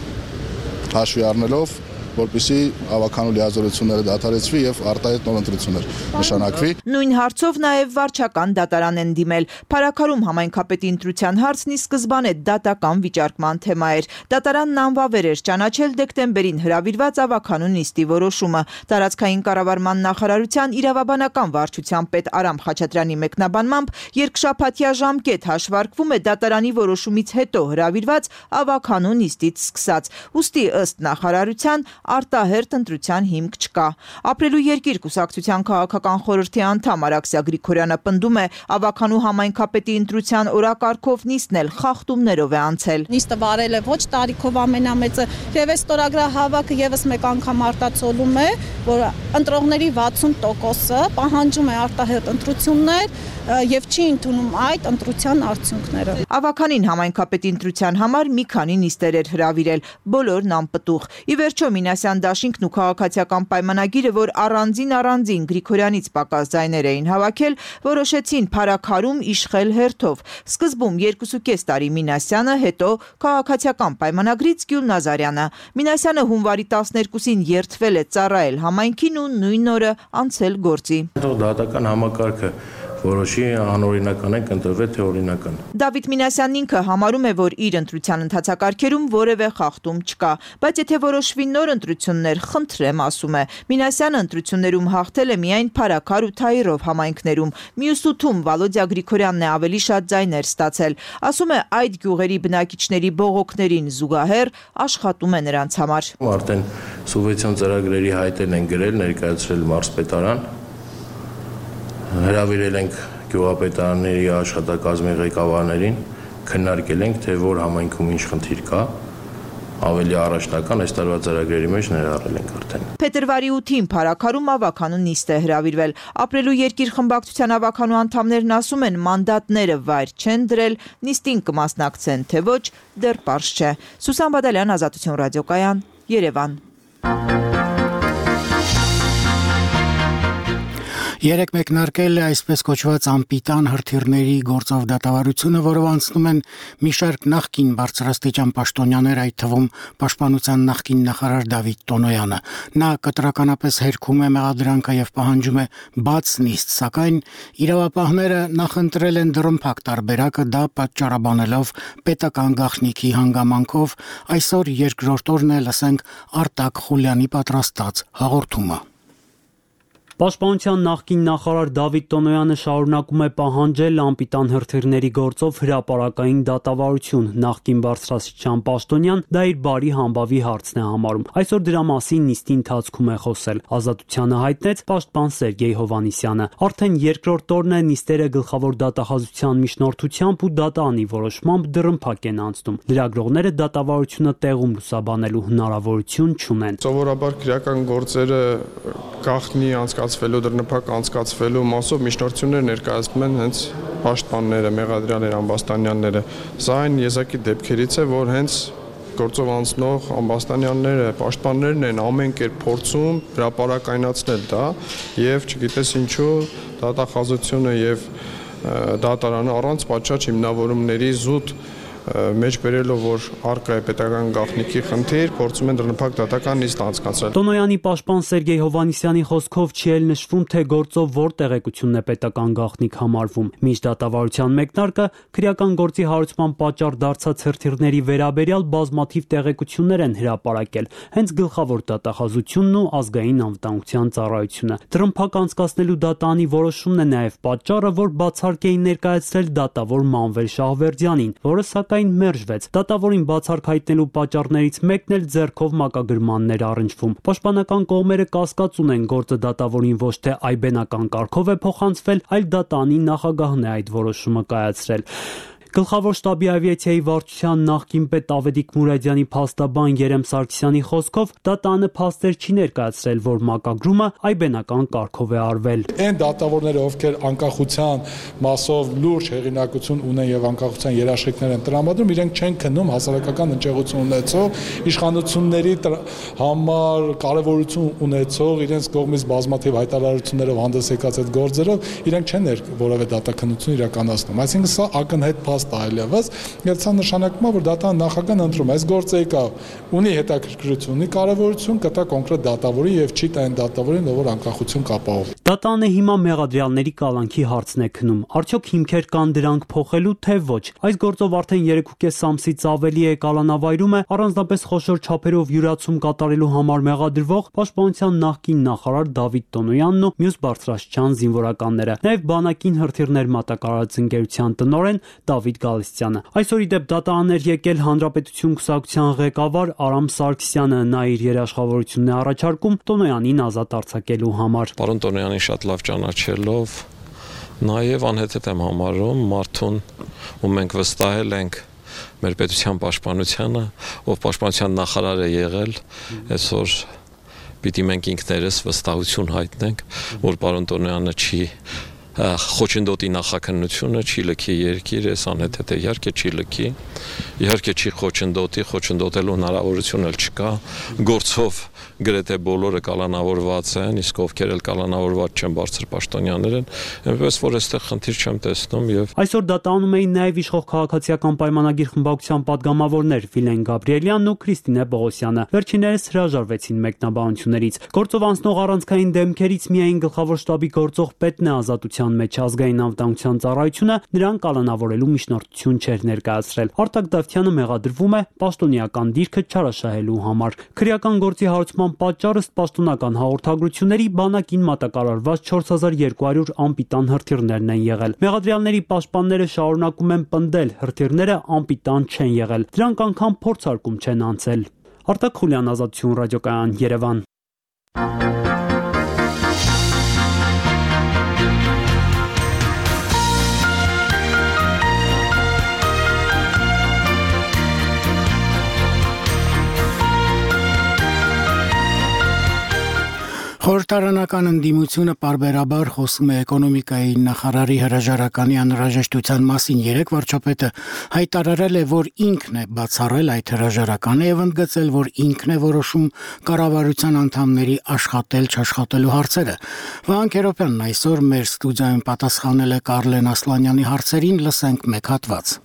O: հաշվի առնելով, որպեսզի ավականու լիազորությունները դադարեցվի եւ արտահայտ նոր ընտրություններ նշանակվի։
K: Նույն հարցով նաև վարչական դատարան են դիմել։ Փարաքարում համայնքապետի ընտրության հարցն ի սկզբանե դատական վիճարկման թեմա էր։ Դատարանն անվավեր էր ճանաչել դեկտեմբերին հրավիրված ավականու նիստի որոշումը։ Տարածքային կառավարման նախարարության իրավաբանական վարչության պետ Արամ Խաչատրյանի մեկնաբանմամբ երկշաբաթյա ժամկետ հաշվարկվում է դատարանի որոշումից հետո հրավիրված ավականու նիստից սկսած։ Ուստի ըստ նախարարության արտահերթ ընտրության հիմք չկա։ Ապրելու երկիր կուսակցության քաղաքական խորհրդի անդամ Արաքսիա Գրիգորյանը պնդում է, ավականու համայնքապետի ընտրության օրակարգով նիստն էլ խախտումներով է անցել։
P: Նիստը վարել է ոչ տարիքով ամենամեծը եւ այս ստորագրահավաքը եւս մեկ անգամ արտացոլում է, որ ընտրողների վաթսուն տոկոսը պահանջում է արտահերթ ընտրություններ եւ չի ընդունում այդ ընտրության արդյունքները։
K: Ավականին համայնքապետի ընտրության համար մի քանի նիստեր էր հրավիրել, բոլորն անպտուղ։ Ի վերջո Մինասյան դաշինքն ու քաղաքացիական պայմանագիրը, որ առանձին առանձին Գրիգորյանից պակաս ձայներ էին հավաքել, որոշեցին Փարաքարում իշխել հերթով։ Սկզբում երկուսուկես տարի Մինասյանը, հետո քաղաքացիական պայմանագրից Գյուլ Նազարյանը։ Մինասյանը հունվարի տասներկուսին երթվել է ծառայել համայնքին ու նույն օրը անցել գործի։
Q: Դատական համակարգը որոշի անօրինական է կընտրվել թե օրինական։
K: Դավիթ Մինասյանն ինքը համարում է, որ իր ընտրության ընթացակարգերում որևէ խախտում չկա, բայց եթե որոշվի նոր ընտրություններ, խնդրեմ, ասում է։ Մինասյանը ընտրություններում հաղթել է միայն Փարաքար ու Թայիրով համայնքներում։ Մյուս ութում Վալոդյա Գրիգորյանն է ավելի շատ ձայներ ստացել։ Ասում է, այդ գյուղերի բնակիչների բողոքներին զուգահեռ աշխատում է նրանց համար։
Q: Արդեն սուբվենցիոն ծրագրերի հայտեր են գրել, ներկայացրել մարզպետարան։ Հրավիրել ենք գյուղապետարանների աշխատակազմի ղեկավարներին, քննարկել ենք, թե որ համայնքում ինչ խնդիր կա, ավելի առաջնական այս տարվա ծրագրերի մեջ ներառել ենք արդեն։
K: Փետրվարի ութին Փարաքարում ավականու նիստ է հրավիրվել։ Ապրելու երկիր խմբակցության ավականու անդամներն ասում են, մանդատները վայր չեն դրել, նիստին կմասնակցեն, թե ոչ, դեռ պարզ չէ։ Սուսան Բադալյան, Ազատություն ռադիոկայան, Երևան։
A: Երեք մեկնարկել է այսպես կոչված անպիտան հրթիռների գործով դատավարությունը, որով անցնում են մի շարք նախկին բարձրաստիճան պաշտոնյաներ, այդ թվում Պաշտպանության նախկին նախարար Դավիթ Տոնոյանը։ Նա կտրականապես հերքում է մեղադրանքը եւ պահանջում է բաց նիստ, սակայն իրավապահները նախընտրել են դռնփակ տարբերակը, դա պատճառաբանելով պետական գաղտնիքի հանգամանքով։ Այսօր երկրորդ օրն է, լսենք Արտակ Խուլյանի պատրաստած հաղորդումը։
R: Պաշտպանության նախկին նախարար Դավիթ Տոնոյանը շարունակում է պահանջել անպիտան հրթիռների գործով հրապարակային դատավարություն։ Նախկին բարձրաստիճան պաշտոնյան դա իր բարի համբավի հարցն է համարում։ Այսօր դրա մասին նիստի ընթացքում է խոսել։ Ազատությանը հայտնեց պաշտպան Սերգեյ Հովհաննիսյանը։ Արդեն երկրորդ օրն է նիստերը գլխավոր դատախազության միջնորդությամբ ու դատանի որոշմամբ դռնփակ են անցնում։ Լրագրողները դատավարությունը տեղում լուսաբանելու հնարավորություն չունեն։
S: Սովորաբար քրեական գործերը գաղտնի անցկացվելու դռնփակ անցկացվելու մասով միջնորդություններ ներկայացնում են հենց պաշտպանները, Մեղադրյալներ, Ամբաստանյանները։ Սա այն եզակի դեպքերից է, որ հենց գործով անցնող Ամբաստանյանները, պաշտպաններն են ամեն կերպ փորձում հրապարակայնացնել դա եւ չգիտես ինչու դատախազությունը եւ դատարանը առանց պատշաճ հիմնավորումների զուտ մեջ բերելով, որ առկա է պետական գաղտնիքի խնդիր, փորձում են դռնփակ դատական նիստ անցկացնել։
R: Տոնոյանի պաշտպան Սերգեյ Հովհաննիսյանի խոսքով չի էլ նշվում, թե գործով որ տեղեկությունն է պետական գաղտնիք համարվում։ Մինչ դատավարության մեկնարկը քրեական գործի հարուցման պատճառ դարձած հրթիռների վերաբերյալ բազմաթիվ տեղեկություններ են հրապարակել, հենց գլխավոր դատախազությունն ու ազգային անվտանգության ծառայությունը։ Դռնփակ անցկացնելու դատանի որոշումն է նաև պատճառը, որ բացառք էին ներկայացրել դատավոր Մանվել Շահվերդյանին, որը սակայն մերժվեց։ Դատավորին բացառք հայտնելու պատճառներից մեկն էլ ձեռքով մակագրմաններ առնչվում։ Պաշտպանական կողմերը կասկածուն են, գործը դատավորին ոչ թե այբենական կարգով է փոխանցվել, այլ դատանի նախագահն է այդ որոշումը կայացրել։ Գլխավոր շտաբի ավիացիայի վարչության նախկին պետ Ավետիք Մուրադյանի փաստաբան Երեմ Սարգսյանի խոսքով ԴՏԱ-ն փաստեր չի ներկայացրել, որ մակագրումը այբենական կարգով է արվել։
T: Այն դատավորները, ովքեր անկախության մասով լուրջ հեղինակություն ունեն եւ անկախության երաշխիքներ են տրամադրում, իրենք չեն քննում հասարակական ընճեղություն ունեցող, իշխանությունների համար կարևորություն ունեցող, իրենց կողմից բազմաթիվ հայտարարություններով հանդես եկած այդ գործերով, իրենք չեն որևէ դատաքննություն իրականացնում։ Այսինքն սա ակնհայտ փաստ է այլևս, եւ սա նշանակում է, որ ԴՏԱ-ն նախական ընտրում է այս գործը եկա ունի հետաքրքրություն, ունի կարևորություն, կտա կոնկրետ դատավորի եւ չի տա այն դատավորին, ով որ անկախություն կապահով։
R: ԴՏԱ-ն հիմա մեղադրյալների կալանքի հարցն է քնում։ Արդյոք հիմքեր կան դրանք փոխելու, թե ոչ։ Այս գործով արդեն երեք ու կես ամսից ավելի է կալանավայրում է առանձնապես խոշոր չափերով յուրացում կատարելու համար մեղադրվող Պաշտպանության նախկին նախարար Դավիթ Տոնոյանն ու մյուս բարձրաստիճան զինվորականները, նաև բանակին հրթիռներ մատակարարած ընկերության տնօրեն Դավիթ Գալստյանը։ Այսօր ի դեպ ԴՏԱ-ն էր եկել Հանրապետություն կուսակցության ղեկավար Արամ Սարգսյանը, նա իր երաշխավորությունն է առաջարկում Տոնոյանին ազատ արձակելու համար։
U: Պարոն Տոնոյանին շատ լավ ճանաչելով, նաև անհեթեթ եմ համարում մարդուն, ու մենք վստահել ենք մեր պետության պաշտպանությանը, ով պաշտպանության նախարար է եղել, այսօր պիտի մենք ինքներս վստահություն հայտնենք, որ պարոն Տոնոյանը չի խոչընդոտի նախաքննությունը, չի լքի երկիր, այս անհեթեթ է, իհարկե չի լքի, իհարկե չի խոչընդոտի, խոչընդոտելու հնարավորություն էլ չկա, գործով գրեթե բոլորը կալանավորված են, իսկ ովքեր էլ կալանավորված չեն, բարձր պաշտոնյաներ են, այնպես որ այստեղ խնդիր չեմ տեսնում եւ
R: Այսօր ԴՏԱ-ում էին նաև իշխող քաղաքացիական պայմանագիր խմբակցության падգամավորներ Վիլեն Գաբրիելյանն ու Քրիստինե Պողոսյանը։ Վերջիններս հրաժարվեցին մեկնաբանություններից։ Գործով անցնող առանցքային դեմքերից միայն գլխավոր շտաբի գործող պետն է ազատության մեջ, ազգային անվտանգության ծառայությունը նրան կալանավորելու միջնորդություն չէր ներկայացրել։ Արտակ Դավթյանը մեղադրվում է պաշտոնեական դիրքը չարաշահելու համար։ Քրեական գործի հարուցման պատճառը ըստ պաշտոնական հաղորդագրությունների բանակին մատակարարված չորս հազար երկու հարյուր անպիտան հրթիռներն են եղել։ Մեղադրյալների պաշտպանները շարունակում են պնդել, հրթիռները անպիտան չեն եղել։ Դրանք անգամ փորձարկում չեն անցել։ Արտակ Խուլյան, Ազատություն ռադիոկայան, Երևան։
A: Խորհրդարանական ընդդիմությունը պարբերաբար խոսում է էկոնոմիկայի նախարարի հրաժարականի անհրաժեշտության մասին։ Երեկ վարչապետը հայտարարել է, որ ինքն է բացառել այդ հրաժարականը եւ ընդգծել, որ ինքն է որոշում կառավարության անդամների աշխատել-չաշխատելու հարցերը։ Վահան Քերոբյանն այսօր մեր ստուդիայում պատասխանել է Կարլեն Ասլանյանի հարցերին, լսենք մեկ հատված։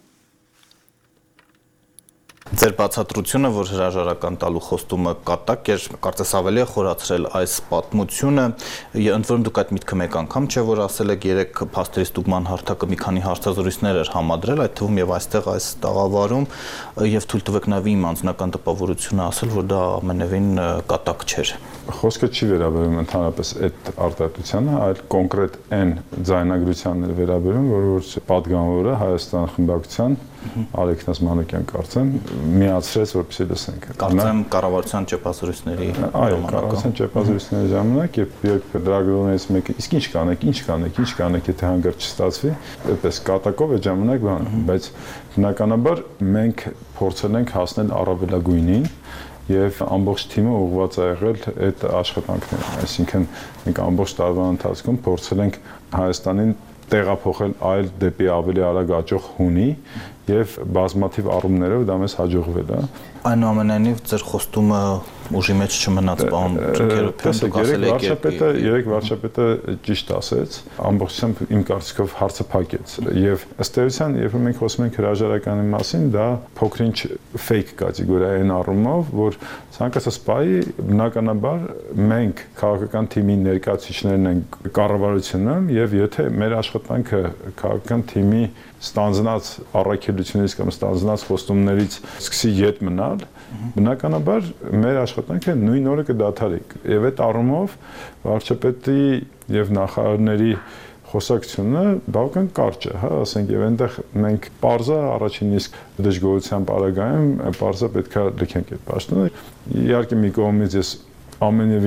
V: Ձեր բացատրությունը, որ հրաժարական տալու խոստումը կատակ էր, կարծես ավելի է խորացրել այս պատմությունը, ընդ որում դուք այդ միտքը մեկ անգամ չէ, որ ասել եք երեք փաստերի ստուգման հարթակը մի քանի հարցազրույցներ էր համադրել, այդ թվում եւ այստեղ այս տաղավարում եւ թույլ տվեք նաեւ իմ անձնական տպավորությունը ասել, որ դա ամենևին կատակ չէր։
W: Խոսքը չի վերաբերում ընդհանրապես այդ արտահայտությանը, այլ կոնկրետ այն ձայնագրությանն է վերաբերում, որ որ պատգամավորը Հայաստան խմբակցության Ալեքսանդր Մանուկյան կարծեմ միացրեց, որպեսզի լսենք։
V: Կարծեմ կառավարության ճեպազրույցների
W: այո, կառավարության ճեպազրույցների ժամանակ երբ լրագրողներից մեկը իսկ ինչ կանեք, ինչ կանեք, ինչ կանեք, եթե հանգարց չստացվի, այդպես կատակով այդ ժամանակ բան, բայց բնականաբար մենք փորձել ենք հասնել առավելագույնին եւ ամբողջ թիմը ուղղված է եղել այդ աշխատանքներին, այսինքն մենք ամբողջ տարվա ընթացքում փորձել ենք Հայաստանին տեղափոխել այլ դեպի ավելի արագ աճող հունի եւ բազմաթիվ առումներով դա մեզ հաջողվել է։
V: Այնուամենայնիվ ձեր խոստումը ուժի մեջ չմնաց, պարոն
W: Քերոբյան, վարչապետը երեք վարչապետը ճիշտ ասեց, ամբողջությամբ իմ կարծիքով հարցը փակեց եւ ըստ էության, երբ մենք խոսում ենք հրաժարականի մասին, դա փոքրինչ ֆեյք կատեգորիա է այն առումով, որ ցանկացած պահի բնականաբար մենք քաղաքական թիմի ներկայացուցիչներն ենք կառավարությունում եւ եթե մեր աշխատանքը քաղաքական թիմի ստանձնած առաքելությունից կամ ստանձնած խոստումներից սկսի ետ մնալ, բնականաբար մեր աշխատանքը նույն օրը կդադարի եւ այդ առումով վարչապետի եւ նախարարների խոսակցությունը բավական կարճ է, հա, ասենք եւ այնտեղ մենք parza առաջին իսկ դժգոհության պարագայում parza պետքա լքենք այդ պաշտոնը։ Իհարկե մի կողմից ես ամենևին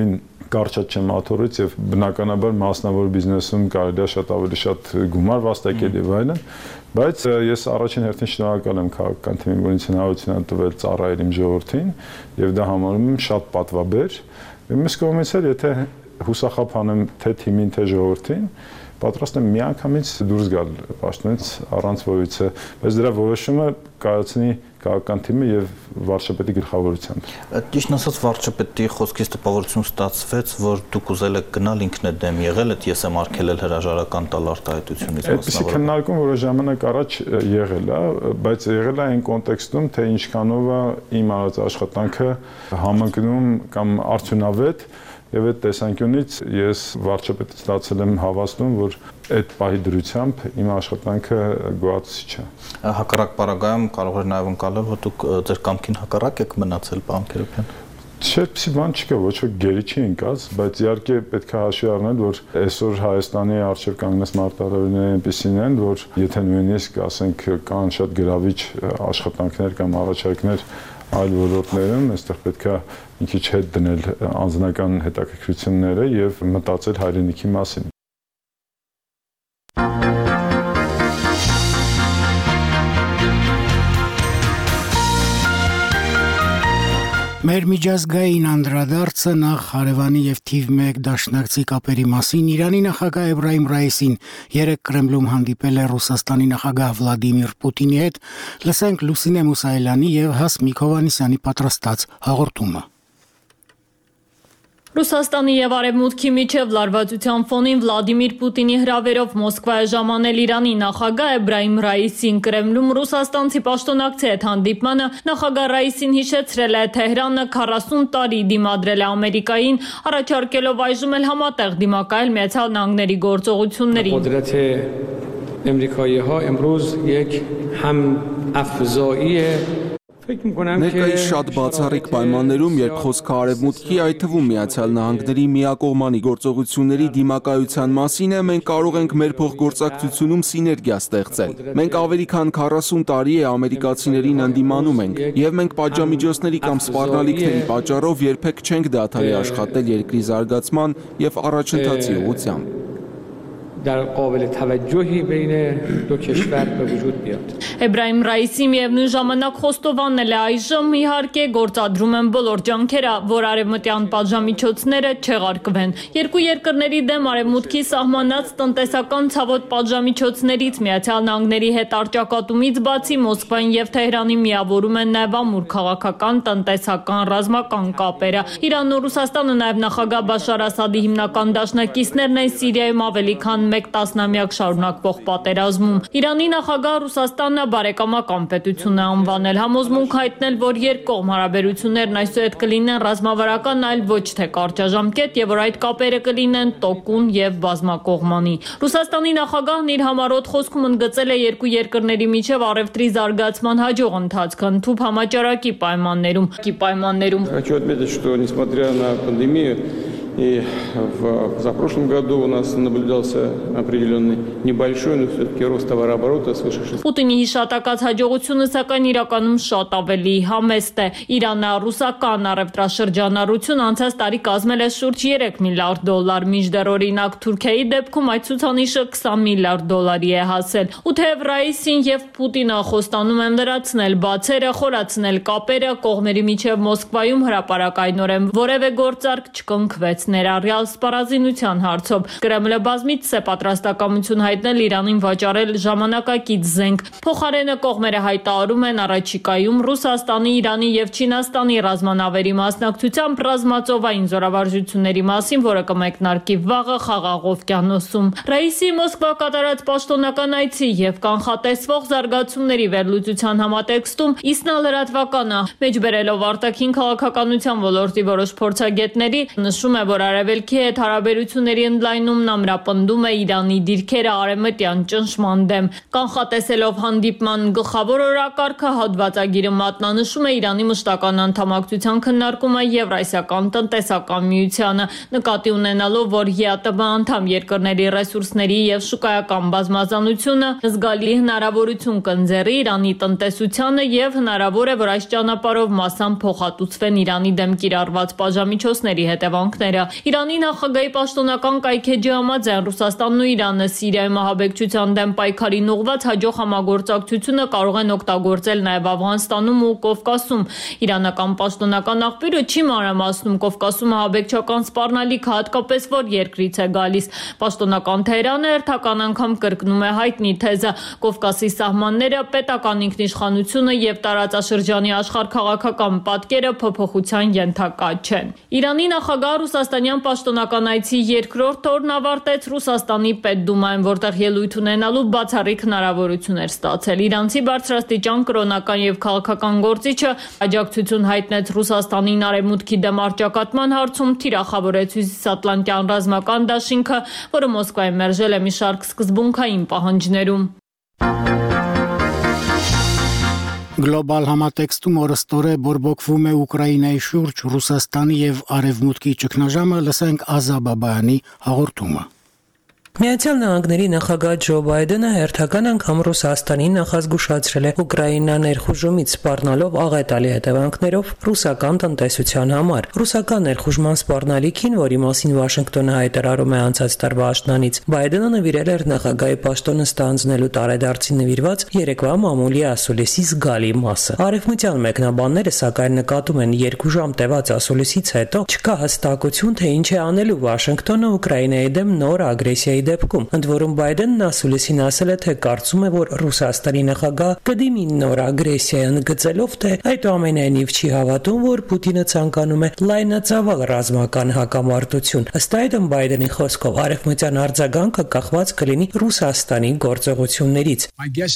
W: կարճատչեմաթորից եւ բնականաբար մասնավոր բիզնեսում կարելի է շատ ավելի շատ գումար վաստակել եւ այլն, բայց ես առաջին հերթին շնորհակալ եմ քաղաքական թիմին, որ ինձ հնարավորություն տվել ծառայել իմ ժողովրդին եւ դա համարում եմ շատ պատվաբեր։ Մյուս կողմից էլ եթե հուսախաբ անեմ թե թիմին, թե ժողովրդին, պատրաստ եմ միանգամից դուրս գալ պաշտոնից առանց որևիցե, բայց դրա որոշումը կայացնի քաղաքական թիմը եւ վարչապետի գլխավորությամբ։
V: Ճիշտ ասած վարչապետի խոսքից տպավորություն ստացվեց, որ դուք ուզել եք գնալ ինքնըդեմ եղել, այդ ես եմ արգելել հրաժարական տալ արտահայտությունից մասնավորապես։ Այդպիսի քննարկում, որը ժամանակ առաջ եղել է, բայց եղել է այն կոնտեքստում, թե ինչքանով է իմ արած աշխատանքը համընկնում կամ արդյունավետ։ Եվ այդ տեսանկյունից ես վարչապետից ստացել եմ հավաստում, որ այդ պահի դրությամբ իմ աշխատանքը գոհացուցիչ է։ Հակառակ պարագայում կարող է նաև ընկալել, որ դուք ձեր կամքին հակառակ եք մնացել, պարոն Քերոբյան։
W: Չէ, բան չկա, ոչ ոք գերի չի ընկած, բայց իհարկե պետք է հաշվի առնել, որ այսօր Հայաստանի առջև կանգնած մարտահրավերները այնպիսին են, որ եթե նույնիսկ ասենք կան շատ գրավիչ աշխատանքներ կամ առաջարկներ այլ ոլորտներում, այստեղ պետք է մի քիչ հետ դնել անձնական հետաքրքրությունները եւ մտածել հայրենիքի մասին։
A: Մեր միջազգային անդրադարձը նախ հարևանի եւ թիվ մեկ դաշնակցի կապերի մասին Իրանի նախագահ Էբրահիմ Ռայիսին երեկ Կրեմլում հանդիպել է Ռուսաստանի նախագահ Վլադիմիր Պուտինի հետ, լսենք Լուսինե Մուսայելյանի եւ Հասմիկ Հովհաննիսյանի պատրաստած հաղորդումը։
E: Ռուսաստանի եւ Արևմուտքի միջև լարվածության ֆոնին Վլադիմիր Պուտինի հրավերով Մոսկվա է ժամանել Իրանի նախագահ Էբրահիմ Ռայիսին Կրեմլում ռուսաստանցի պաշտոնակցի հետ հանդիպմանը նախագահ Ռայիսին հիշեցրել է Թեհրանը քառասուն տարի դիմադրել է Ամերիկային, առաջարկելով այժմ էլ համատեղ դիմակայել Միացյալ Նահանգների գործողություններին։
B: قدرت امریکایی ها امروز یک هم افزایی
C: Ներկայիս շատ բացառիկ պայմաններում, երբ խոսքը Արևմուտքի, այդ թվում Միացյալ Նահանգների միակողմանի գործողությունների դիմակայության մասին է, մենք կարող ենք մեր փոխգործակցությունում սիներգիա ստեղծել։ Մենք ավելի քան քառասուն տարի է ամերիկացիներին ընդդիմանում ենք, եւ մենք պատժամիջոցների կամ սպառնալիքների պատճառով երբեք չենք դադարի աշխատել երկրի զարգացման եւ առաջընթացի ուղղությամբ։
B: در قابل توجهی بین دو کشور به وجود بیاد.
E: Էբրահիմ Ռայիսի միևնույն ժամանակ խոստովանել է այժմ իհարկե գործադրում են բոլոր ջանքերը, որ արևմտյան պատժամիջոցները չեղարկվեն։ Երկու երկրների դեմ Արևմուտքի սահմանած տնտեսական ցավոտ պատժամիջոցներից Միացյալ Նահանգների հետ արճակատումից բացի Մոսկվային եւ Թեհրանի միավորում են նաեւ ամուր քաղաքական, տնտեսական, ռազմական կապերը։ Իրանն ու Ռուսաստանը նաեւ նախագահ Բաշար Ասադի հիմնական դաշնակիցներն են Սիրիայում ավելի քան մեկ տասնամյակ շարունակվող պատերազմում։ Իրանի նախագահ Ռուսաստանը բարեկամական պետություն է անվանել, համոզմունք հայտնել, որ երկկողմ հարաբերություններն այսուհետ կլինեն ռազմավարական, այլ ոչ թե կարճաժամկետ եւ որ այդ կապերը կլինեն տոկուն եւ բազմակողմանի։ Ռուսաստանի նախագահն իր համառոտ խոսքում ընդգծել է երկու երկրների միջև առևտրի զարգացման հաջող ընթացքը ընդհանուր համաճարակի պայմաններում։ Պայմաններում
B: Хочу отметить, что несмотря на пандемию и в позапрошлом году у нас наблюдался определенный небольшой, но все-таки рост товарооборота свыше шести.
E: Պուտինի հիշատակած հաջողությունը սակայն իրականում շատ ավելի համեստ է։ Իրանա-ռուսական առևտրաշրջանառություն անցած տարի կազմել է շուրջ երեք միլիարդ դոլար, մինչդեռ օրինակ Թուրքիայի դեպքում այդ ցուցանիշը քսան միլիարդ դոլարի է հասել։ Ու թեև Ռայիսին եւ Պուտինը խոստանում են լրացնել բացերը, խորացնել կապերը, կողմերի միջև Մոսկվայում հրապարակայնորեն որևէ գործարք չկնքվեց ներառյալ սպառազինության հարցով։ Կրեմլը բազմից է պատրաստակամություն հայտնել Իրանին վաճառել ժամանակակից զենք։ Փոխարենը կողմերը հայտարարում են առաջիկայում Ռուսաստանի, Իրանի եւ Չինաստանի ռազմանավերի մասնակցությամբ ռազմածովային զորավարժությունների մասին, որը կմեկնարկի վաղը Խաղաղ օվկիանոսում։ Ռայիսի Մոսկվա կատարած պաշտոնական այցի եւ կանխատեսվող զարգացումների վերլուծության համատեքստում Իսնա լրատվականը մեջբերելով արտաքին քաղաքականության ոլորտի որոշ փորձագետների նշում է, որ Արևելքի հետ հարաբերությունների ընդլայնումն ամրապնդում է Իրանի դիրքերը արևմտյան ճնշման դեմ։ Կանխատեսելով հանդիպման գլխավոր օրակարգը, հոդվածագիրը մատնանշում է Իրանի մշտական անդամակցության քննարկումը Եվրասիական տնտեսական միությանը, նկատի ունենալով, որ ԵԱՏՄ անդամ երկրների ռեսուրսների եւ շուկայական բազմազանությունը զգալի հնարավորություն կընձեռի Իրանի տնտեսությանը եւ հնարավոր է, որ այս ճանապարհով մասամբ փոխհատուցվեն Իրանի դեմ կիրառված պատժամիջոցների հետևանքները։
D: Իրանի նախագահի պաշտոնական կայքեջի համաձայն Ռուսաստանն ու Իրանը Սիրիայում ահաբեկչության դեմ պայքարին ուղղված հաջող համագործակցությունը կարող են օգտագործել նաև Աֆղանստանում ու Կովկասում։ Իրանական պաշտոնական աղբյուրը չի մանրամասնում Կովկասում ահաբեկչական սպառնալիքը հատկապես որ երկրից է գալիս։ Պաշտոնական Թեհրանը հերթական անգամ կրկնում է հայտնի թեզը՝ Կովկասի սահմանները, պետական ինքնիշխանությունը եւ տարածաշրջանի աշխարհքաղաքական պատկերը փոփոխության ենթակա չեն։ Իրանի նախագահ ռուսաստանյան պաշտոնական այցի երկրորդ օրն ավարտեց Ռուսաստանի Պետդումայում, որտեղ ելույթ ունենալու բացառիկ հնարավորություն էր ստացել։ Իրանցի բարձրաստիճան կրոնական եւ քաղաքական գործիչը աջակցություն հայտնեց Ռուսաստանին արևմուտքի դեմ առճակատման հարցում, թիրախավորեց Հյուսիսատլանտյան ռազմական դաշինքը, որը Մոսկվայի մերժել է մի շարք սկզբունքային պահանջներում։
A: Գլոբալ համատեքստում օրստորե բորբոքվում է Ուկրաինայի շուրջ Ռուսաստանի եւ Արևմուտքի ճգնաժամը, լսենք Ազա Բաբայանի հաղորդումը։
F: Միացյալ Նահանգների նախագահ Ջո Բայդենը հերթական անգամ Ռուսաստանին նախազգուշացրել է Ուկրաինա ներխուժումից սպառնալով աղետալի հետևանքներով ռուսական տնտեսության համար։ Ռուսական ներխուժման սպառնալիքին, որի մասին Վաշինգտոնը հայտարարում է անցած տարվա աշնանից, Բայդենը նվիրել էր նախագահի պաշտոնը ստանձնելու տարեդարձին նվիրված երեկվա մամուլի ասուլիսի զգալի մասը։ Արևմտյան մեկնաբանները սակայն նկատում են երկու ժամ տևած ասուլիսից հետո չկա հստակություն, թե ինչ է անելու Վաշինգտոնը Ուկրաինայի դեմ նոր ագրեսիայի դեպքում, ընդ որում Բայդենն ասուլիսին ասել է, թե կարծում է, որ Ռուսաստանի նախագահ կդիմի նոր ագրեսիա, ընդգծելով, թե այդուամենայնիվ չի հավատում, որ Պուտինը ցանկանում է լայնածավալ ռազմական հակամարտություն։ Ըստ այդմ Բայդենի խոսքով արևմտյան արձագանքը կախված կլինի Ռուսաստանի գործողություններից։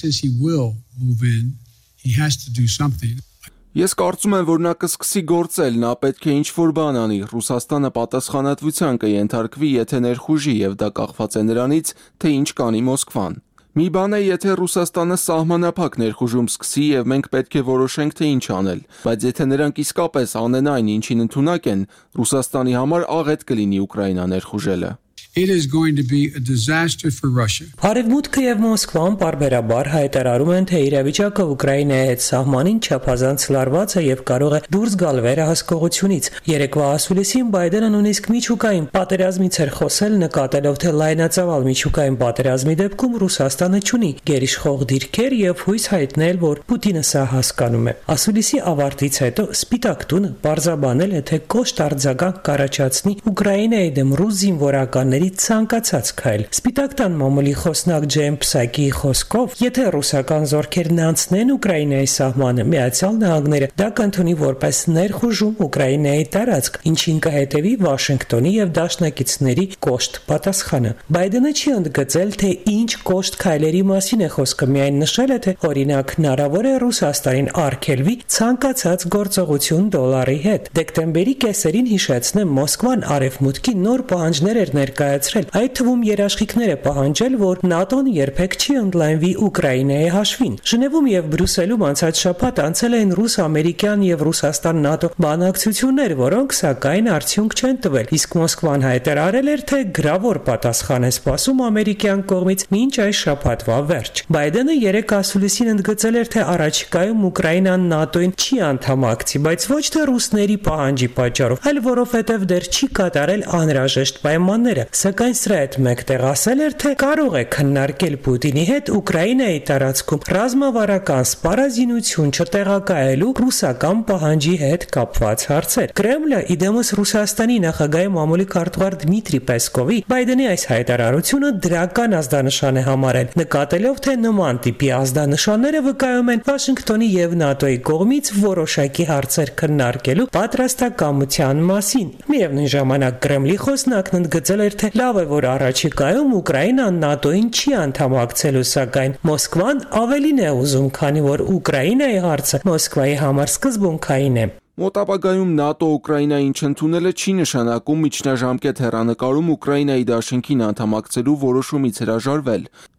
C: Ես կարծում եմ, որ նա կսկսի գործել, նա պետք է ինչ-որ բան անի, Ռուսաստանը պատասխանատվության կենթարկվի, եթե ներխուժի, եւ դա կախված է նրանից, թե ինչ կանի Մոսկվան։ Մի բան է, եթե Ռուսաստանը սահմանափակ ներխուժում սկսի եւ մենք պետք է որոշենք, թե ինչ անել, բայց եթե նրանք իսկապես անեն այն, ինչին ընդունակ են, Ռուսաստանի համար աղետ կլինի Ուկրաինա ներխուժելը։
G: It is going to be a disaster for Russia.
F: Արևմուտքը եւ Մոսկվան պարբերաբար հայտարարում են, թե իրավիճակը Ուկրաինայի հետ սահմանին չափազանց լարված է եւ կարող է դուրս գալ վերահսկողությունից։ Երեկվա ասուլիսին Բայդենը նույնիսկ միջուկային պատերազմից էր խոսել, նկատելով, թե լայնածավալ միջուկային պատերազմի դեպքում Ռուսաստանը չունի գերիշխող դիրքեր եւ հույս հայտնել, որ Պուտինը սա հասկանում է։ Ասուլիսի ավարտից հետո Սպիտակ տունը պարզաբանել է, թե կոշտ արձագանք կառաջացնի Ուկրաինայի դեմ ռուս զինվորականների ցանկացած քայլ։ Սպիտակ տան մամուլի խոսնակ Ջեյմ Փսակիի խոսքով, եթե ռուսական զորքերն անցնեն Ուկրաինայի սահմանը, Միացյալ Նահանգները դա կընդունի որպես ներխուժում Ուկրաինայի տարածք, ինչին կհետևի Վաշինգտոնի եւ դաշնակիցների կոշտ պատասխանը։ Բայդենը չի ընդգծել, թե ինչ կոշտ քայլերի մասին է խոսքը, միայն նշել է, թե օրինակ հնարավոր է Ռուսաստանին արգելվի ցանկացած գործողություն դոլարի հետ։ Դեկտեմբերի կեսերին հիշեցնեմ, Մոսկվան արևմուտքի նոր պահանջներ էր ներկայացրել, այդ թվում երաշխիքներ է պահանջել, որ ՆԱՏՕ-ն երբեք չի ընդլայնվի Ուկրաինայի հաշվին։ Ժնևում եւ Բրյուսելում անցած շաբաթ անցել էին ռուս-ամերիկյան եւ Ռուսաստան-ՆԱՏՕ բանակցություններ, որոնք սակայն արդյունք չեն տվել, իսկ Մոսկվան հայտարարել էր, թե գրավոր պատասխան է սպասում ամերիկյան կողմից մինչ այս շաբաթվա վերջ։ Բայդենը երեք ասուլիսին ընդգծել էր, թե առաջիկայում Ուկրաինան ՆԱՏՕ-ին չի անդամակցի, բայց ոչ թե ռուսների պահանջի պատճառով, այլ որովհետեւ դեռ չի կատարել անհրաժեշտ պայմանները։ Սակայն սրա հետ մեկտեղ ասել էր, թե կարող է քննարկել Պուտինի հետ Ուկրաինայի տարածքում ռազմավարական սպառազինություն չտեղակայելու ռուսական պահանջի հետ կապված հարցեր։ Կրեմլը իդեմս Ռուսաստանի նախագահի մամուլի քարտուղար Դմիտրի Պեսկովի Բայդենի այս հայտարարությունը դրական ազդանշան է համարել, նկատելով, թե նման տիպի ազդանշանները վկայում են Վաշինգտոնի եւ ՆԱՏՕ-ի կողմից որոշակի հարցեր քննարկելու պատրաստակամության մասին։ Միևնույն ժամանակ Կրեմլի խոսնակն ընդգծել էր, թե լավ է, որ առաջիկայում Ուկրաինան ՆԱՏՕ-ին չի անդամակցելու, սակայն Մոսկվան ավելին է ուզում, քանի որ Ուկրաինայի հարցը Մոսկվայի համար սկզբունքային է։
C: Մոտ ապագայում ՆԱՏՕ Ուկրաինային չընդունելը չի նշանակում միջնաժամկետ հեռանկարում Ուկրաինայի դաշինքին անդամակցելու որոշումից հրաժարվել։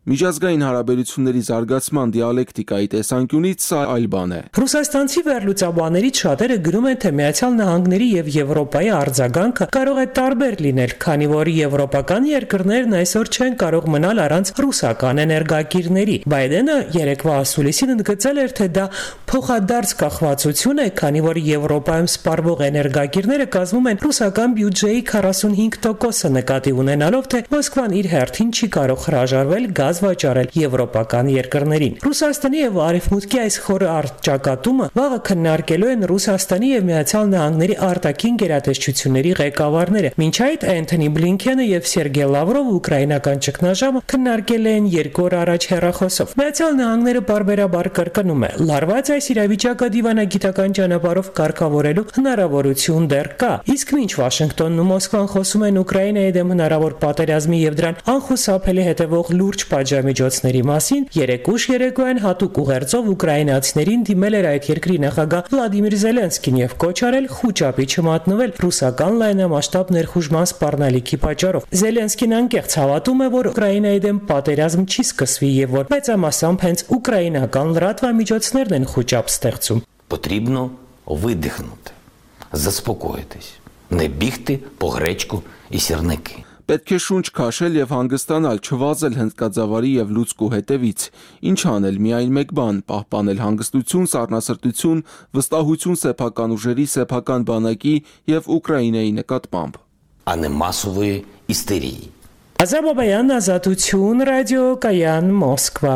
C: Միջազգային հարաբերությունների զարգացման դիալեկտիկայի տեսանկյունից սա այլ բան է։
F: Ռուսաստանցի վերլուծաբաններից շատերը գրում են, թե Միացյալ Նահանգների եւ Եվրոպայի արձագանքը կարող է տարբեր լինել, քանի որ եվրոպական երկրներն այսօր չեն կարող մնալ առանց ռուսական էներգակիրների։ Բայդենը երեկվա ասուլիսին ընդգծել էր, թե դա փոխադարձ կախվածություն է, քանի որ Եվրոպայում սպառվող էներգակիրները կազմում են ռուսական բյուջեի քառասունհինգ տոկոսը, նկատի ունենալով, թե Մոսկվան իր հերթին չի կարող հրաժարվել գազ վաճառել եվրոպական երկրներին։ Ռուսաստանի եւ Արևմուտքի այս խորը առճակատումը վաղը քննարկելու են Ռուսաստանի եւ Միացյալ Նահանգների արտաքին գերատեսչությունների ղեկավարները։ Մինչ այդ Էնթոնի Բլինքենը եւ Սերգեյ Լավրովը ուկրաինական ճգնաժամը քննարկել են երկու օր առաջ հեռախոսով։ Միացյալ Նահանգները բարբերաբար կրկնում է. լարված այս իրավիճակը դիվանագիտական ճանապարհով կարգավորելու հնարավորություն դեռ կա։ Իսկ մինչ Վաշինգտոնն ու Մոսկվան խոսում են Ուկրաինայի դեմ հնարավոր պատերազմի եւ դրան անխուսափելի հետևող լուրջ պատժամիջոցների մասին, երեկուշ երեկոյան հատուկ ուղերձով ուկրաինացիներին դիմել էր այդ երկրի նախագահ Վլադիմիր Զելենսկին եւ կոչ արել խուճապի չմատնվել ռուսական լայնամասշտաբ ներխուժման սպառնալիքի պատճառով։ Զելենսկին անկեղծ հավատում է, որ Ուկրաինայի դեմ պատերազմ չի սկսվի եւ որ մեծամասամբ հենց ուկրաինական լրատվամիջոցներն են խուճապ ստեղծում։
H: Потрібно видихнути, заспокоїтись, не бігти по гречку і сірники.
C: Պետք է շունչ քաշել եւ հանգստանալ, չվազել հնդկաձավարի եւ լուցկու հետևից։ Ինչ անել, միայն մեկ բան՝ պահպանել հանգստություն, սառնասրտություն, վստահություն սեփական ուժերի, սեփական բանակի եւ Ուկրաինայի նկատմամբ։
H: А не масової істерії.
F: Ազարբայջան ազատություն ռադիոկայան Մոսկվա։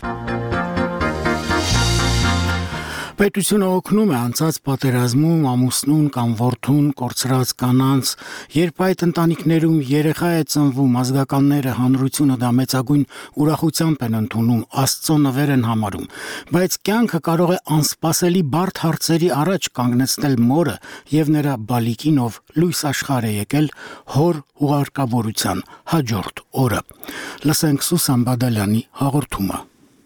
A: Պետությունը օգնում է անցած պատերազմում ամուսնուն կամ որդուն կորցրած կանանց, երբ այդ ընտանիքներում երեխա է ծնվում, ազգականները հանրությունը դա մեծագույն ուրախությամբ են ընդունում, Աստծո նվեր են համարում, բայց կյանքը կարող է անսպասելի բարդ հարցերի առաջ կանգնեցնել մորը եւ նրա բալիկին, ով լույս աշխարհ է եկել հոր ուղարկավորության հաջորդ օրը։ Լսենք Սուսան Բադալյանի հաղորդումը։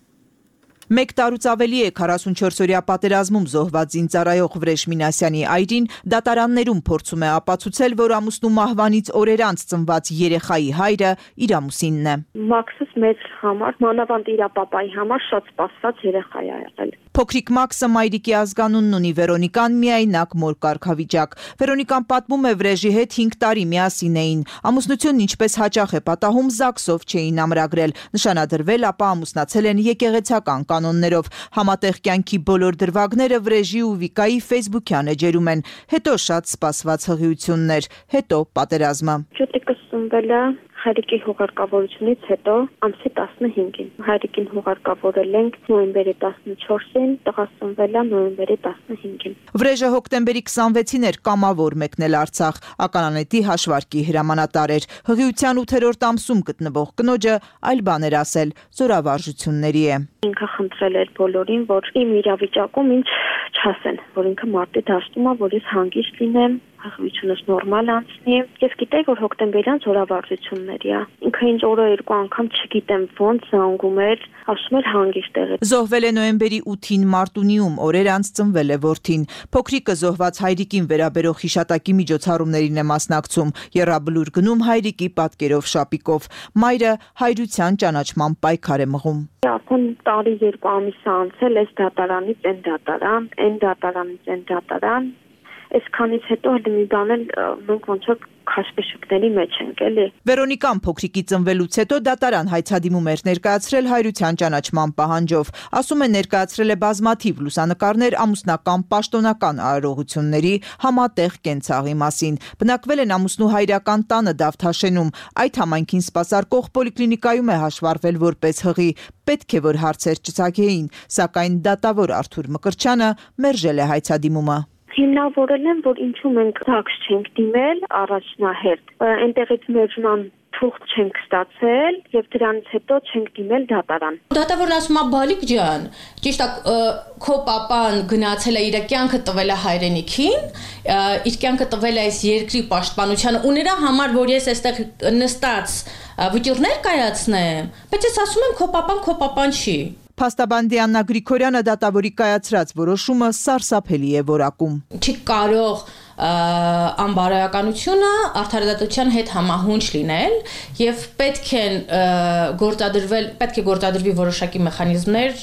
K: Մեկ տարուց ավելի է քառասունչորսօրյա պատերազմում զոհված զինծառայող Վրեժ Մինասյանի այրին դատարաններում փորձում է ապացուցել, որ ամուսնու մահվանից օրեր անց ծնված երեխայի հայրը իր ամուսինն է։
I: Մաքսս մեծ համար, մանավանդ իր պապայի համար շատ սպասված երեխա է եղել։
K: Փոքրիկ Մաքսը մայրիկի ազգանունն ունի, Վերոնիկան միայնակ մոր կարգավիճակ։ Վերոնիկան պատմում է Վրեժի հետ հինգ տարի միասին էին։ Ամուսնությունն ինչպես հաճախ է պատահում, ԶԱԳՍ-ով չէին ամրագրել, նշանադրվել, ապա ամուսնացել են եկեղեցական կանոններով։ Համատեղ կյանքի բոլոր դրվագները Վրեժի ու Վիկայի ֆեյսբուքյան էջերում են։ Հետո շատ սպասված հղիություններ, հետո պատերազմը։
I: Ճուտիկս ծնվել է հայրիկի հուղարկավորությունից հետո ամսի տասնհինգին։ Հայրիկին հուղարկավորել ենք նոյեմբերի տասնչորսին, տղաս ծնվել է նոյեմբերի տասնհինգին։
K: Վրեժը հոկտեմբերի քսանվեցին էր կամավոր մեկնել Արցախ, ականանետի հաշվարկի հրամանատար էր։ Հղիության ութերորդ ամսում գտնվող կնոջը այլ բան էր ասել, զորավարժությունների է։
I: Ինքը խնդրել էր բոլորին, որ իմ իրավիճակում ինձ չասեն, որ ինքը մարտի դաշտում է, որ ես հանգիստ լինեմ, հղիությունս նորմալ անցնի։ Ես գիտեի, որ հոկտեմբերյան զորավարժությունների է։ Ինքը ինձ օրը երկու անգամ չգիտեմ ոնց զանգում էր, ասում էր հանգիստ եղեք։
K: Զոհվել է նոյեմբերի ութին Մարտունիում, օրեր անց ծնվել է որդին։ Փոքրիկը զոհված հայրիկին վերաբերող հիշատակի միջոցառումներին է մասնակցում, եռաբլուր գնում հայրիկի պատկերով շապիկով։ Մայրը հայրության ճանաչման պայքար է մղում։
I: Արդեն տարի երկու ամիս անցել, այս դատարանից այն դատարան, այն դատարանից այն դատարան, այսքանից հետո հենց մի բան էլ մենք ոնց որ քաշքշուկների մեջ ենք, էլի։
K: Վերոնիկան փոքրիկի ծնվելուց հետո դատարան հայցադիմում էր ներկայացրել հայրության ճանաչման պահանջով։ Ասում է ներկայացրել է բազմաթիվ լուսանկարներ ամուսնական պաշտոնական արարողությունների, համատեղ կենցաղի մասին։ Բնակվել են ամուսնու հայրական տանը Դավթաշենում, այդ համայնքին սպասարկող պոլիկլինիկայում է հաշվառվել որպես հղի։ Պետք է որ հարցեր չծագեին, սակայն դատավոր Արթուր Մկրտչյանը մերժել է հայցադիմումը։
I: Հիմնավորել են, որ ինչու մենք ԶԱԳՍ չենք դիմել առաջնահերթ, այնտեղից մերժման թուղթ չենք ստացել եւ դրանից հետո չենք դիմել դատարան։
J: Դատավորն ասում է բալիկ ջան, ճիշտ է, քո պապան գնացել է իր կյանքը տվել է հայրենիքին, իր կյանքը տվել է այս երկրի պաշտպանությանը ու նրա համար, որ ես այստեղ նստած վճիռներ կայացնեմ, բայց ես ասում եմ քո պապան քո պապան չի։
K: Փաստաբանդի Աննա Գրիգորյանը դատավորի կայացրած որոշումը սարսափելի է որակում։
J: Չի կարող անբարոյականությունը արդարադատության հետ համահունչ լինել եւ պետք է գործադրվել, պետք է գործադրվի որոշակի մեխանիզմներ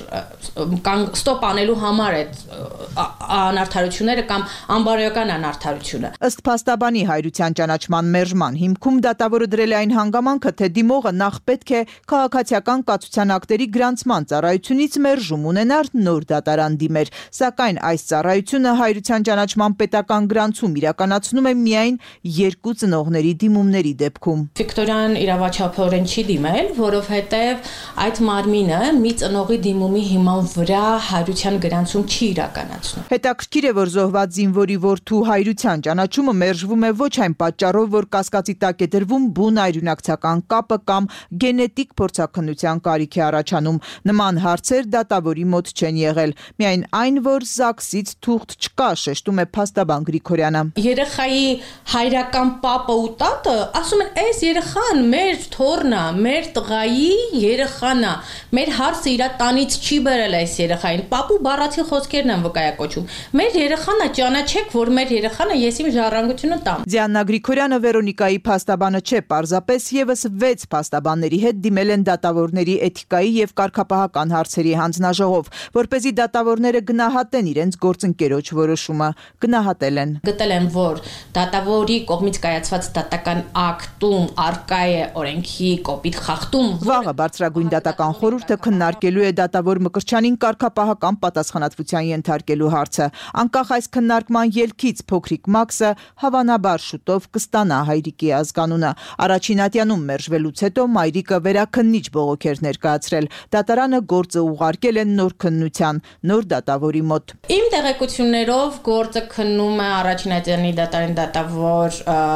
J: կամ ստոպ անելու համար այդ անարդարությունները կամ անբարոյական անարդարությունը։
K: Ըստ փաստաբանի Հայրության ճանաչման մերժման հիմքում դատավորը դրել է այն հանգամանքը, թե դիմողը նախ պետք է քաղաքացիական կացության ակտերի գրանցման ծառայությունից մերժում ունենար նոր դատարան դիմեր, սակայն այս ծառայությունը Հայրության ճանաչման պետական գրանցում իրականացնում է միայն երկու ծնողների դիմումների դեպքում։
J: Վիկտորյան իրավաչափորեն չի դիմել, որովհետև այդ մարմինը մի ծնողի դիմումի հիման վրա Հայրության գրանցում չի իրականացնում։
K: Հետաքրքիր է, որ զոհված զինվորի որդու Հայրության ճանաչումը մերժվում է ոչ այն պատճառով, որ կասկածի տակ է դրվում բուն այրունակցական կապը կամ գենետիկ փորձաքննության կարիք է առաջանում։ Նման հարցեր դատավորի մոտ չեն եղել, միայն այն, որ ԶԱԳՍ-ից թուղթ չկա, շեշտում է փաստաբան Գրիգորյանը։
J: Երեխայի հայրական պապը ու տատը ասում են, այս երեխան մեր թոռն է, մեր տղայի երեխան է, մեր հարցը իր տանից չի բերել այս երեխային, պապու բառացի խոսքերն են վկայակոչում, մեր երեխան է, ճանաչեք, որ մեր երեխան է, ես իմ ժառանգությունը տամ։
K: Դիանա Գրիգորյանը Վերոնիկայի փաստաբանը չէ, պարզապես եւս վեց փաստաբանների հետ դիմել են դատավորների էթիկայի եւ կարգապահական հարցերի հանձնաժողով, որպեսզի դատավորները գնահատեն իրենց գործընկերոջ որոշումը, գնահատել են։
J: Գտել են, որ դատավորի կողմից կայացված դատական ակտում արկա է օրենքի կոպիտ խախտում։
K: Վաղը բարձրագույն դատական խորհուրդը քննարկելու է դատավոր Մկրտչյանին կարգապահական պատասխանատվության ենթարկելու հարցը։ Անկախ այս քննարկման ելքից փոքրիկ Մաքսը հավանաբար շուտով կստանա հայրիկի ազգանունը։ Առաջին ատյանում մերժվելուց հետո մայրիկը վերաքննիչ բողոք էր ներկայացրել։ Դատարանը գործը ուղարկել է նոր քննության, նոր դատավորի մոտ։
J: Իմ տեղեկություններով գործը քննում է առաջին ատյանի դատարանի դատավոր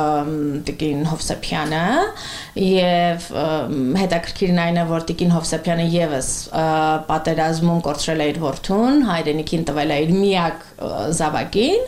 J: Տիկին Հովսեփյանը եւ հետաքրքիրն այն է, որ Տիկին Հովսեփյանը եւս պատերազմում կորցրել է իր որդուն, հայրենիքին տվել է իր միակ զավակին,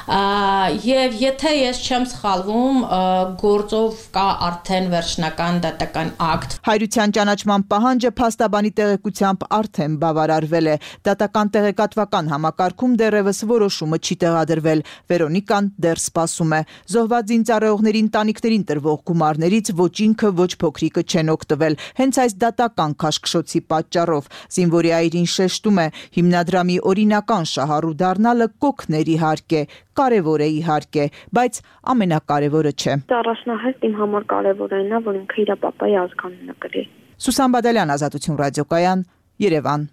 J: եւ եթե ես չեմ սխալվում, գործով կա արդեն վերջնական դատական ակտ։
K: Հայրության ճանաչման պահանջը փաստաբանի տեղեկությամբ արդեն բավարարվել է։ Դատական տեղեկատվական համակարգում դեռևս որոշումը չի տեղադրվել։ Վերոնիկան դեռ սպասում է։ Զոհված զինծառայողների ընտանիքներին տրվող գումարներից ոչ ինքը, ոչ փոքրիկը չեն օգտվել, հենց այս դատական քաշքշոցի պատճառով։ Զինվորի այրին շեշտում է, հիմնադրամի օրինական շահառու դառնալը կօգներ իհարկե, կարևոր է իհարկե, բայց ամենակարևորը չէ։
I: Առաջնահերթ իմ համար կարևորն է, որ ինքը իր պապայի ազգանունը կրի։
K: Սուսան Բադալյան, Ազատություն ռադիոկայան, Երևան։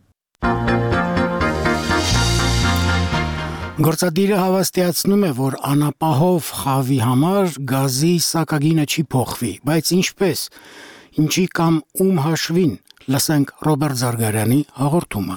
A: Գործադիրը հավաստիացնում է, որ անապահով խավի համար գազի սակագինը չի փոխվի, բայց ինչպես, ինչի կամ ում հաշվին, լսենք Ռոբերտ Զարգարյանի հաղորդումը։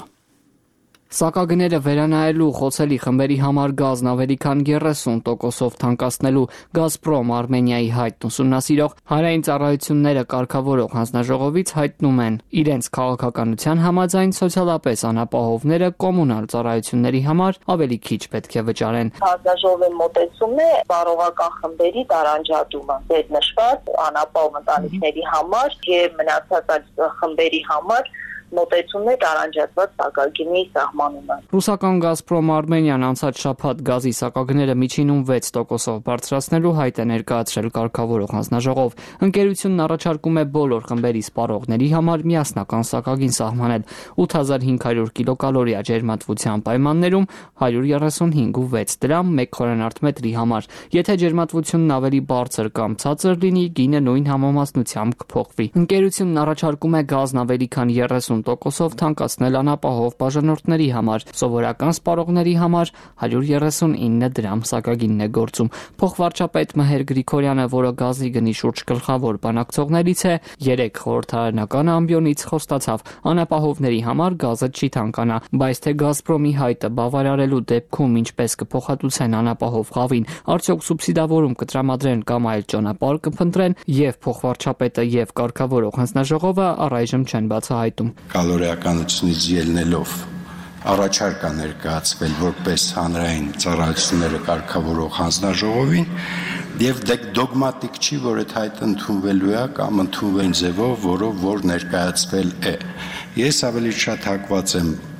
L: Սակագները վերանայելու խոցելի խմբերի համար գազն ավելի քան երեսուն տոկոսով թանկացնելու Գազպրոմ Արմենիայի հայտն ուսումնասիրող Հանրային ծառայությունները կարգավորող հանձնաժողովից հայտնում են, իրենց քաղաքականության համաձայն սոցիալապես անապահովները կոմունալ ծառայությունների համար ավելի քիչ պետք է վճարեն։
M: Հանձնաժողովի մոտեցումն է բարողական խմբերի տարանջատումը, դեր նշված անապահով ընտանիքների համար եւ մնացած խմբերի համար մոտեցումն է տարանջատված սակագինի սահմանումը։
L: Ռուսական Գազպրոմ Արմենիան անցած շաբաթ գազի սակագները միջինում վեց տոկոսով բարձրացնելու հայտ է ներկայացրել կարգավորող հանձնաժողով։ Ընկերությունն առաջարկում է բոլոր խմբերի սպառողների համար միասնական սակագին սահմանել ութ հազար հինգ հարյուր կիլոկալորիա ջերմատվության պայմաններում հարյուր երեսունհինգ ու վեց դրամ մեկ խորանարդ մետրի համար։ Եթե ջերմատվությունն ավելի բարձր կամ ցածր լինի, գինը նույն համամասնությամբ կփոխվի։ Ընկերությունն առաջարկում է գազն ավելի քան երեսուն տոկոսով թանկացնել անապահով բաժանորդների համար, սովորական սպառողների համար հարյուր երեսունինը դրամ սակագինն է գործում։ Փոխվարչապետ Մհեր Գրիգորյանը, որը գազի գնի շուրջ գլխավոր բանակցողներից է, երեք խորհրդարանական ամբիոնից խոստացավ, անապահովների համար գազը չի թանկանա, բայց թե Գազպրոմի հայտը բավարարելու դեպքում ինչպես կփոխհատուցեն անապահով խավին, արդյոք սուբսիդավորում կտրամադրեն կամ այլ ճանապարհ կփնտրեն, եւ փոխվարչապետը եւ կարգավորող հանձնաժողովը առայժմ չեն բացահայտում։
N: Կալորիականությունից ելնելով առաջարկ է ներկայացվել որպես հանրային ծառայությունները կարգավորող հանձնաժողովին եւ դոգմատիկ չի, որ այդ հայտը ընդունվելու է կամ ընդունվեն ձևով, որով որ ներկայացվել է։ Ես ավելի շատ հակված եմ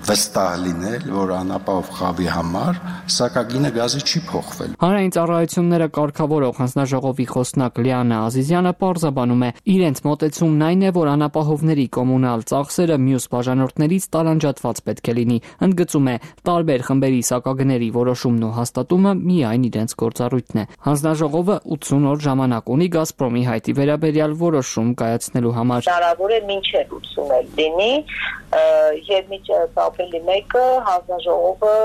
N: վստահ լինել, որ անապահով խավի համար սակագինը գազի չի փոխվել։
L: Հանրային ծառայությունները կարգավորող հանձնաժողովի խոսնակ Լիանա Ազիզյանը պարզաբանում է, իրենց մոտեցումն այն է, որ անապահովների կոմունալ ծախսերը մյուս բաժանորդներից տարանջատված պետք է լինի։ Ընդգծում է, տարբեր խմբերի սակագների որոշումն ու հաստատումը միայն իրենց գործառույթն է։ Հանձնաժողովը ութսուն օր ժամանակ ունի Գազպրոմի հայտի վերաբերյալ որոշում կայացնելու համար։
M: Հնարավոր է մինչև ութսուն օր լինի, եւ միջև ապրիլի մեկը հանձնաժողովը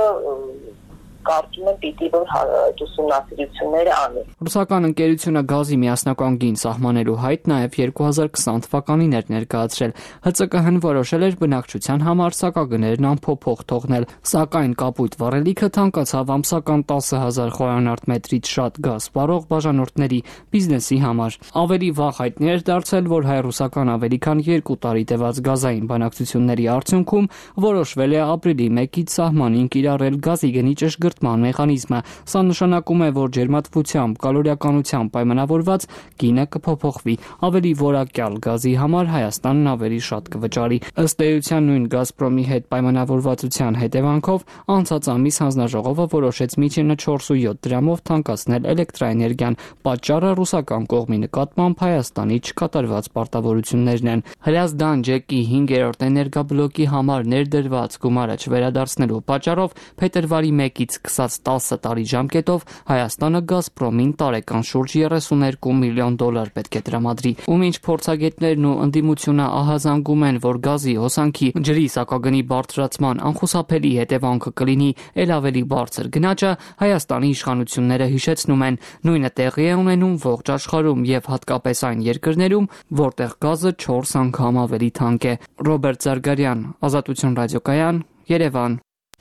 M: կարծում եմ պիտի որ ուսումնասիրությունները անի։
L: Ռուսական ընկերությունը գազի միասնական գին սահմանելու հայտ նաև երկու հազար քսան թվականին էր ներկայացրել։ ՀՑԿՀ-ն որոշել էր բնակչության համար սակագներն անփոփոխ թողնել, սակայն կապույտ վառելիքը թանկացավ ամսական տասը հազար խորանարդ մետրից շատ գազ սպառող բաժանորդների բիզնեսի համար։ Ավելի վաղ հայտնի էր դարձել, որ հայ-ռուսական ավելի քան երկու տարի տևած գազային բանակցությունների արդյունքում որոշվել է ապրիլի մեկից սահմանին կիրառել գազի գնի ճշգրտման մեխանիզմը։ Սա նշանակում է, որ ջերմատվությամբ, կալորիականությամբ պայմանավորված գինը կփոփոխվի։ Ավելի որակյալ գազի համար Հայաստանն ավելի շատ կվճարի։ Ըստ էության նույն Գազպրոմի հետ պայմանավորվածության հետևանքով անցած ամիս հանձնաժողովը որոշեց միջինը չորս ու յոթ դրամով թանկացնել էլեկտրաէներգիան։ Պատճառը ռուսական կողմի նկատմամբ Հայաստանի չկատարված պարտավորություններն են։ Հրազդան ջեկի հինգերորդ էներգաբլոկի համար ներդրված գումարը չվերադարձնելու պատճառով փետրվարի մեկից սկսած տասը տարի ժամկետով Հայաստանը Գազպրոմին տարեկան շուրջ երեսուներկու միլիոն դոլար պետք է տրամադրի։ Ու մինչ փորձագետներն ու ընդդիմությունը ահազանգում են, որ գազի հոսանքի ջրի սակագնի բարձրացման անխուսափելի հետևանքը կլինի ել ավելի բարձր գնաճը, Հայաստանի իշխանությունները հիշեցնում են, նույնը տեղի է ունենում ողջ աշխարհում եւ հատկապես այն երկրներում, որտեղ գազը չորս անգամ ավելի թանկ է։ Ռոբերտ Զարգարյան, Ազատություն ռադիոկայան, Երևան։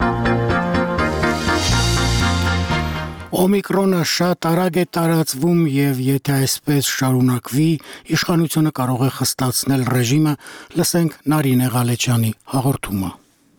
A: Օմիկրոնը շատ արագ է տարածվում եւ եթե այսպես շարունակվի, իշխանությունը կարող է խստացնել ռեժիմը, լսենք Նարինե Ղալեչյանի հաղորդումը։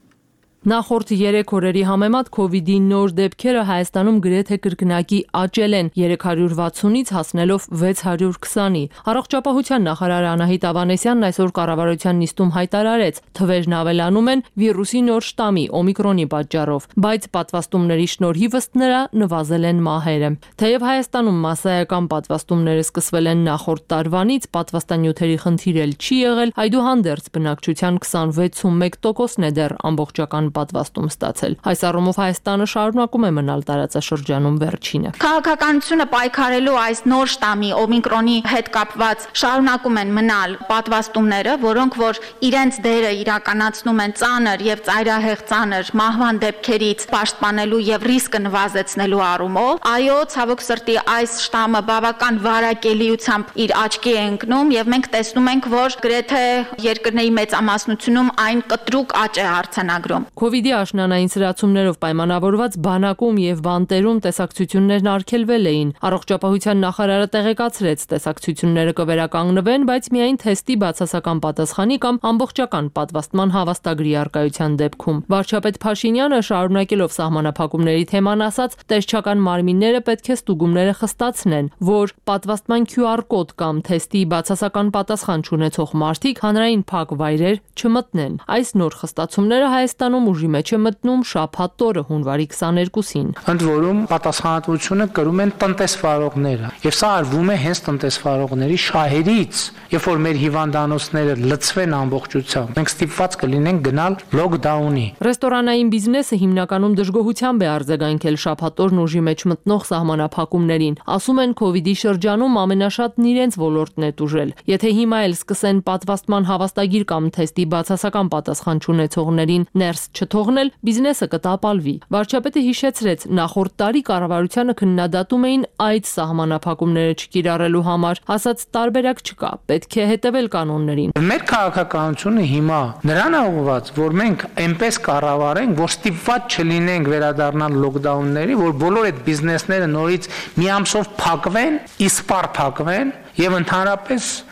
D: Նախորդ երեք օրերի համեմատ քովիդի նոր դեպքերը Հայաստանում գրեթե կրկնակի աճել են երեք հարյուր վաթսունից հասնելով վեց հարյուր քսանի։ Առողջապահության նախարար Անահիտ Ավանեսյանն այսօր կառավարության նիստում հայտարարեց, թվերն ավելանում են վիրուսի նոր շտամի օմիկրոնի պատճառով, բայց պատվաստումների շնորհիվ ըստ նրա նվազել են մահերը։ Թեև Հայաստանում մասսայական պատվաստումները սկսվել են նախորդ տարվանից, պատվաստանյութերի խնդիր էլ չի եղել, այդուհանդերձ բնակչության քսանվեց ու մեկ տոկոսն է դեռ ամբողջական պատվաստում ստացել։ Այս առումով Հայաստանը շարունակում է մնալ տարածաշրջանում վերջինը։
O: Քաղաքականությունը պայքարելու այս նոր շտամի օմիկրոնի հետ կապված շարունակում են մնալ պատվաստումները, որոնք որ իրենց դերը իրականացնում են ծանր եւ ծայրահեղ ծանր մահվան դեպքերից պաշտպանելու եւ ռիսկը նվազեցնելու առումով։ Այո, ցավոք սրտի այս շտամը բավական վարակելիությամբ իր աչքի է ընկնում եւ մենք տեսնում ենք, որ գրեթե երկրների մեծամասնությունում այն կտրուկ աճ է արձանագրում։
D: Քովիդի աշնանային սրացումներով պայմանավորված բանակում եւ բանտերում տեսակցություններն արգելվել էին։ Առողջապահության նախարարը տեղեկացրեց, տեսակցությունները կվերականգնվեն, բայց միայն թեստի բացասական պատասխանի կամ ամբողջական պատվաստման հավաստագրի առկայության դեպքում։ Վարչապետ Փաշինյանը շարունակելով սահմանափակումների թեման ասաց, տեսչական մարմինները պետք է ստուգումները խստացնեն, որ պատվաստման քյու ար կոդ կամ թեստի բացասական պատասխան չունեցող մարդիկ հանրային փակ վայրեր չմտնեն։ Այս նոր խստացումները Հայաստանում ուժի մեջ է մտնում շաբաթ օրը հունվարի քսաներկուսին։
P: Ընդ որում պատասխանատվությունը կրում են տնտեսվարողները, եւ սա արվում է հենց տնտեսվարողների շահերից, երբ որ մեր հիվանդանոցները լցվեն ամբողջությամբ, մենք ստիպված կլինենք գնալ լոկդաունի։
D: Ռեստորանային բիզնեսը հիմնականում դժգոհությամբ է արձագանքել շաբաթ օրն ուժի մեջ մտնող սահմանափակումներին։ Ասում են, քովիդի շրջանում ամենաշատն իրենց ոլորտն է տուժել։ Եթե հիմա էլ սկսեն պատվաստման հավաստագիր կամ թեստի բացասական պատասխան չունեցողներին ներս չթողնել, բիզնեսը կտապալվի։ Վարչապետը հիշեցրեց, նախորդ տարի կառավարությանը քննադատում էին այդ սահմանափակումները չկիրառելու համար, ասաց տարբերակ չկա, պետք է հետևել կանոններին։
P: Մեր քաղաքականությունը հիմա նրան է ուղղված, որ մենք այնպես կառավարենք, որ ստիպված չլինենք վերադառնալ լոկդաունների, որ բոլոր այդ բիզնեսները նորից մի ամսով փակվեն, իսպառ փակվեն եւ ընդհանրապես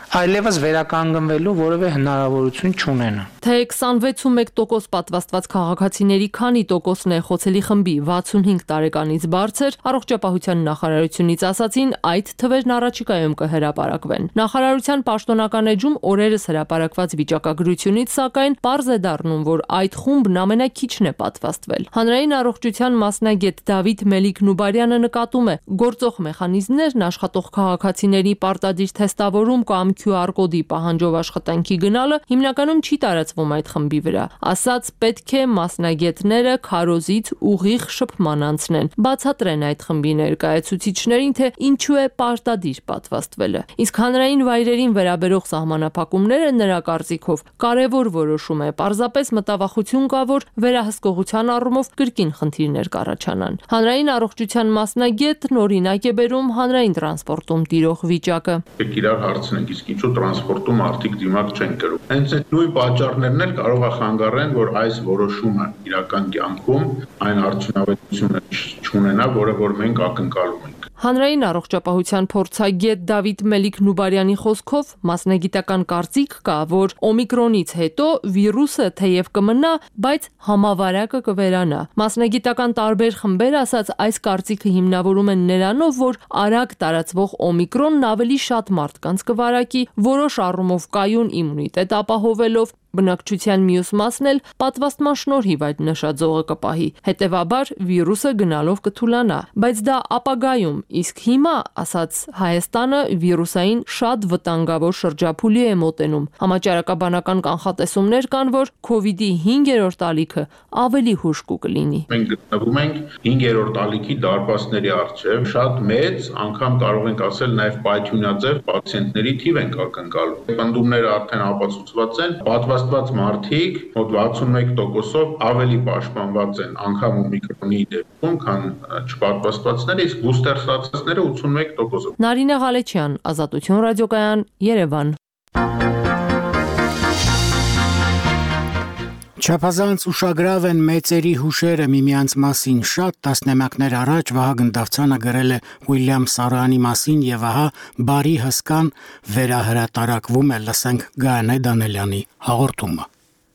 P: այլևս վերականգնվելու որևէ հնարավորություն չունենա։
D: Թե քսանվեց տոկոս պատվաստված քաղաքացիների քանի տոկոսն է խոցելի խմբի վաթսունհինգ տարեկանից բարձր, առողջապահության նախարարությունից ասացին, այդ թվերն առաջիկայում կհրապարակվեն։ Նախարարության պաշտոնական էջում օրերս հրապարակված վիճակագրությունից սակայն պարզ է դառնում, որ այդ խումբն ամենաքիչն է պատվաստվել։ Հանրային առողջության մասնագետ Դավիթ Մելիք-Նուբարյանը նկատում է, գործող մեխանիզմներն աշխատող քաղաքացիների պարտադիր թեստավորում կամ քյու ար կոդի պահանջով աշխատանքի գնալը հիմնականում չի տարածվում այդ խմբի վրա։ Ասած պետք է մասնագետները քարոզից ուղիղ շփման անցնեն, բացատրեն այդ խմբի ներկայացուցիչներին, թե ինչու է պարտադիր պատվաստվելը։ Իսկ հանրային վայրերին վերաբերող սահմանափակումները նրա կարծիքով կարևոր որոշում է, պարզապես մտավախություն կա, որ վերահսկողության առումով կրկին խնդիրներ կառաջանան։ Հանրային առողջության մասնագետն օրինակ է բերում հանրային տրանսպորտում տիրող վիճակը։
Q: Իրար հարցնենք, իսկ ինչու տրանսպորտում արդիկ դիմակ չեն կրում։ Հենց այդ նույն պատճառներն էլ կարող է խանգարեն, որ այս որոշումը իրական կյանքում այն արդյունավետությունը չունենա, որը որ մենք ակնկալում ենք։
D: Հանրային առողջապահության փորձագետ Դավիթ Մելիք-Նուբարյանի խոսքով մասնագիտական կարծիք կա, որ օմիկրոնից հետո վիրուսը թեև կմնա, բայց համավարակը կվերանա։ Մասնագիտական տարբեր խմբեր ասած այս կարծիքը հիմնավորում են նրանով, որ արագ տարածվող օմիկրոնն ավելի շատ մարդկանց կվարակի, որոշ առումով կայուն իմունիտետ ապահովելով, բնակչության մյուս մասն էլ պատվաստման շնորհիվ այդ նշաձողը կպահի։ Հետևաբար վիրուսը գնալով կթուլանա, բայց դա ապագայում, իսկ հիմա, ասաց Հայաստանը, վիրուսային շատ վտանգավոր շրջափուլի է մոտենում։ Համաճարակաբանական կանխատեսումներ կան, որ քովիդի հինգերորդ ալիքը ավելի հուժկու կլինի։
Q: Մենք գտնվում ենք հինգերորդ ալիքի դարպասների առջև, շատ մեծ, անգամ կարող ենք ասել նաև պայթյունաձև պացիենտների թիվ ենք ակնկալում։ Պնդումները արդեն ապացուցված են, պատվաստված մարդիկ մոտ վաթսունմեկ տոկոսով ավելի պաշտպանված են անգամ օմիկրոնի դեպքում, քան չպատվաստվածները, իսկ բուստեր ստացածները ութսունմեկ տոկոսով։
D: Նարինե Ղալեչյան, Ազատություն ռադիոկայան, Երևան։
A: Չափազանց ուշագրավ են մեծերի հուշերը միմյանց մասին։ Շատ տասնամյակներ առաջ Վահագն Դավթյանը գրել է Ուիլյամ Սարոյանի մասին եւ ահա բարի հսկան վերահրատարակվում է, լսենք Գայանե Դանելյանի հաղորդումը։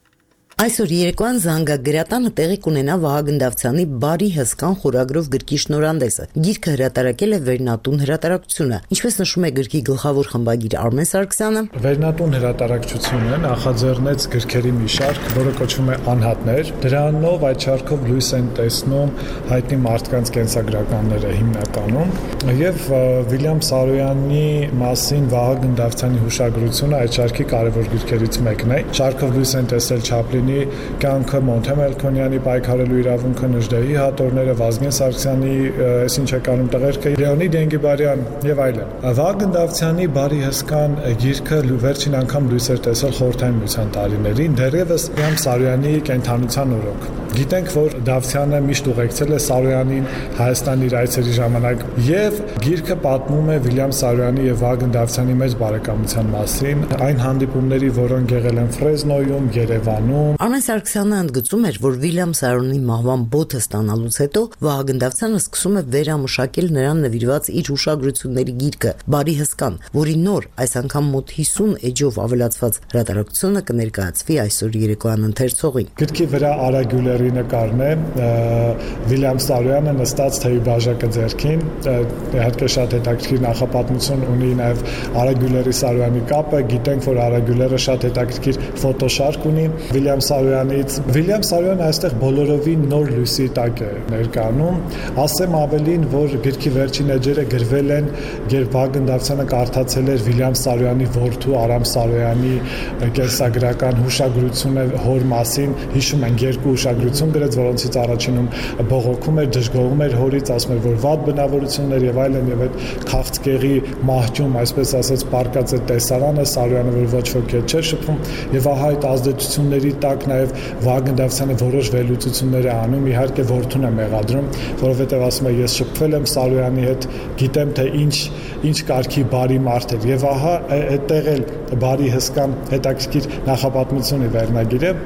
S: Այսօր երեկոյան Զանգագրատանը տեղի կունենա Վահագն Դավթյանի բարի հսկան խորագրով գրքի շնորհանդեսը։ Գիրքը հրատարակել է Վերնատուն հրատարակչությունը։ Ինչպես նշում է գրքի գլխավոր խմբագիր Արմեն Սարգսյանը,
W: Վերնատուն հրատարակչությունը նախաձեռնեց գրքերի մի շարք, որը կոչվում է Անհատներ։ Դրանով այդ շարքով լույս են տեսնում հայտնի մարդկանց կենսագրականները հիմնականում, եւ Ուիլյամ Սարոյանի մասին Վահագն Դավթյանի հուշագրությունը այդ շարքի կարևոր գրքերից մեկն է։ Շարքով լույս են տեսել Չապլինի կյանքը, Մոնթե Մելքոնյանի պայքարելու իրավունքը, Նժդեհի հատորները, Վազգեն Սարգսյանի այսինչ եկանում տղերքը, Լեոնիդ Ենգիբարյան եւ այլն։ Վահագն Դավթյանի բարի հսկան գիրքը վերջին անգամ լույս էր տեսել Խորհրդային Միության տարիներին, դեռևս Ուիլյամ Սարոյանի կենթանության օրոք։ Գիտենք, որ Դավթյանը միշտ ուղեկցել է Սարոյանին Հայաստանի իր այցերի ժամանակ, եւ գիրքը պատմում է Ուիլյամ Սարոյանի եւ Վահագն Դավթյանի մեծ բարեկամության մասին, այն հանդիպումների, որոնք եղել են Ֆրեզնոյում, Երևանում։
S: Արմեն Սարգսյանը ընդգծում էր, որ Ուիլյամ Սարոյանի մահվան բոթը ստանալուց հետո Վահագն Դավթյանը սկսում է վերամշակել նրան նվիրված իր հուշագրությունների գիրքը Բարի հսկան, որի նոր, այս անգամ մոտ հիսուն էջով ավելացված հրատարակությունը կներկայացվի այսօր երեկոյան ընթերցողին։
W: Գրքի վրա Արագյուլերի նկարն է, Ուիլյամ Սարոյանը նստած թեյի բաժակը ձեռքին, իհարկե շատ հետաքրքիր նախապատմություն ունի նաև Արագյուլերի Սարոյանի կապը, գիտենք, որ Արագյուլերը շատ հետաքրքիր ֆոտոշարք ունի Ուիլյամ Սարոյանից։ Ուիլյամ Սարոյանը այստեղ բոլորովին նոր լույսի տակ է ներկայանում, ասեմ ավելին, որ գրքի վերջին էջերը գրվել են, երբ Վահագն Դավթյանը կարդացել էր Ուիլյամ Սարոյանի որդու Արամ Սարոյանի կենսագրական հուշագրությունը հոր մասին, հիշում ենք երկու հուշագրություն գրեց, որոնցից առաջինում բողոքում էր, դժգոհում էր հորից, ասում էր, որ վատ բնավորություններ եւ այլն, եւ այդ քաղցկեղի մահճում, այսպես ասած, պարկած է տեսարանը, Սարոյանը, որ ոչ ոքի հետ չէր շփվում, եւ ահա այդ ազդեցությունների տակ նաեւ Վահագն Դավթյանը որոշ վերլուծություններ է անում, իհարկե որդուն է մեղադրում, որովհետեւ ասում է, ես շփվել եմ Սարոյանի հետ, գիտեմ թե ինչ ինչ կարգի բարի մարդ էր, եւ ահա այդտեղ էլ բարի հսկան հետաքրքիր նախապատմություն է վերնագիրը,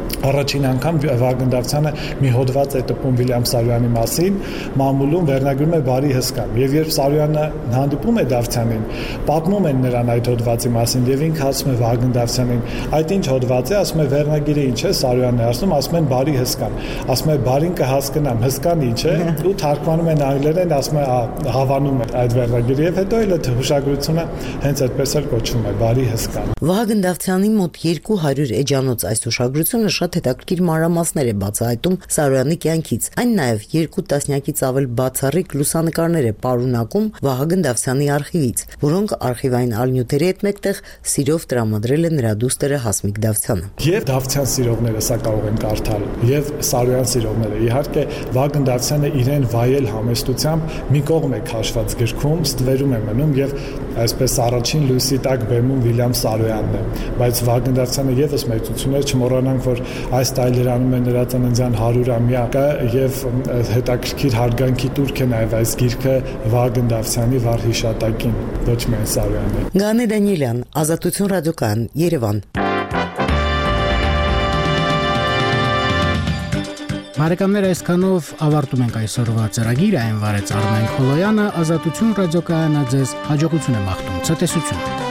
R: առաջին անգամ Վագն Դավթյանը մի հոդված է տպում Վիլյամ Սարոյանի մասին, մամուլում վերնագրում է բարի հսկան։ Եվ երբ Սարոյանը հանդիպում է Դավթյանին, պատմում են նրան այդ հոդվածի մասին եւ ինքը ասում է Վագն Դավթյանին, այդ ինչ հոդված է, ասում է վերնագիրը ինչ է, Սարոյանն է ասում, ասում են բարի հսկան։ Ասում է բարին կհասկանամ, հսկան ինչ է, ու թարգմանում են անգլերեն, ասում է հավանում է այդ վերնագիրը եւ հետո էլ այդ հուշագրությունը հենց այդպես էլ կոչվում է բարի հսկան։
S: Վահագն Դավթյանի մոտ երկու հարյուր էջանոց այս հուշագրությունը շատ հետաքրքիր մանրամասներ է բացահայտում Սարոյանի կյանքից։ Այն նաև երկու տասնյակից ավել բացառիկ լուսանկարներ է պարունակում Վահագն Դավթյանի արխիվից, որոնք արխիվային ալնյութերի հետ մեկտեղ սիրով տրամադրել է նրա դուստերը Հասմիկ Դավթյանը։
R: Եվ Դավթյան սիրողները սա կարող են կարդալ, եւ Սարոյան սիրողները։ Իհարկե Վահագն Դավթյանը իրեն վայել համեստությամբ մի կողմ է քաշված գրքում, ստվերում է մնում եւ այսպես առաջին լույսի տակ բեմում Վիլյամ Սարոյանն է, բայց Վահագն Դավթյանը եւս մեծություն է, չմոռանանք, որ այս տարիներանում է նրա ծննդյան հարյուրամյակը եւ հետաքրքիր հարգանքի տուրք է նաեւ այս գիրքը Վահագն Դավթյանի վառ հիշատակին, ոչ միայն Սարոյանի։
S: Գանե Դանիելյան, Ազատություն ռադիոկայան, Երևան։
A: Բարեկամներ, այսքանով ավարտում ենք այսօրվա ծրագիրը, այն վարեց Արմեն Խոլոյանը, Ազատություն ռադիոկայանը ձեզ հաջողություն է մաղթում, ցտեսություն։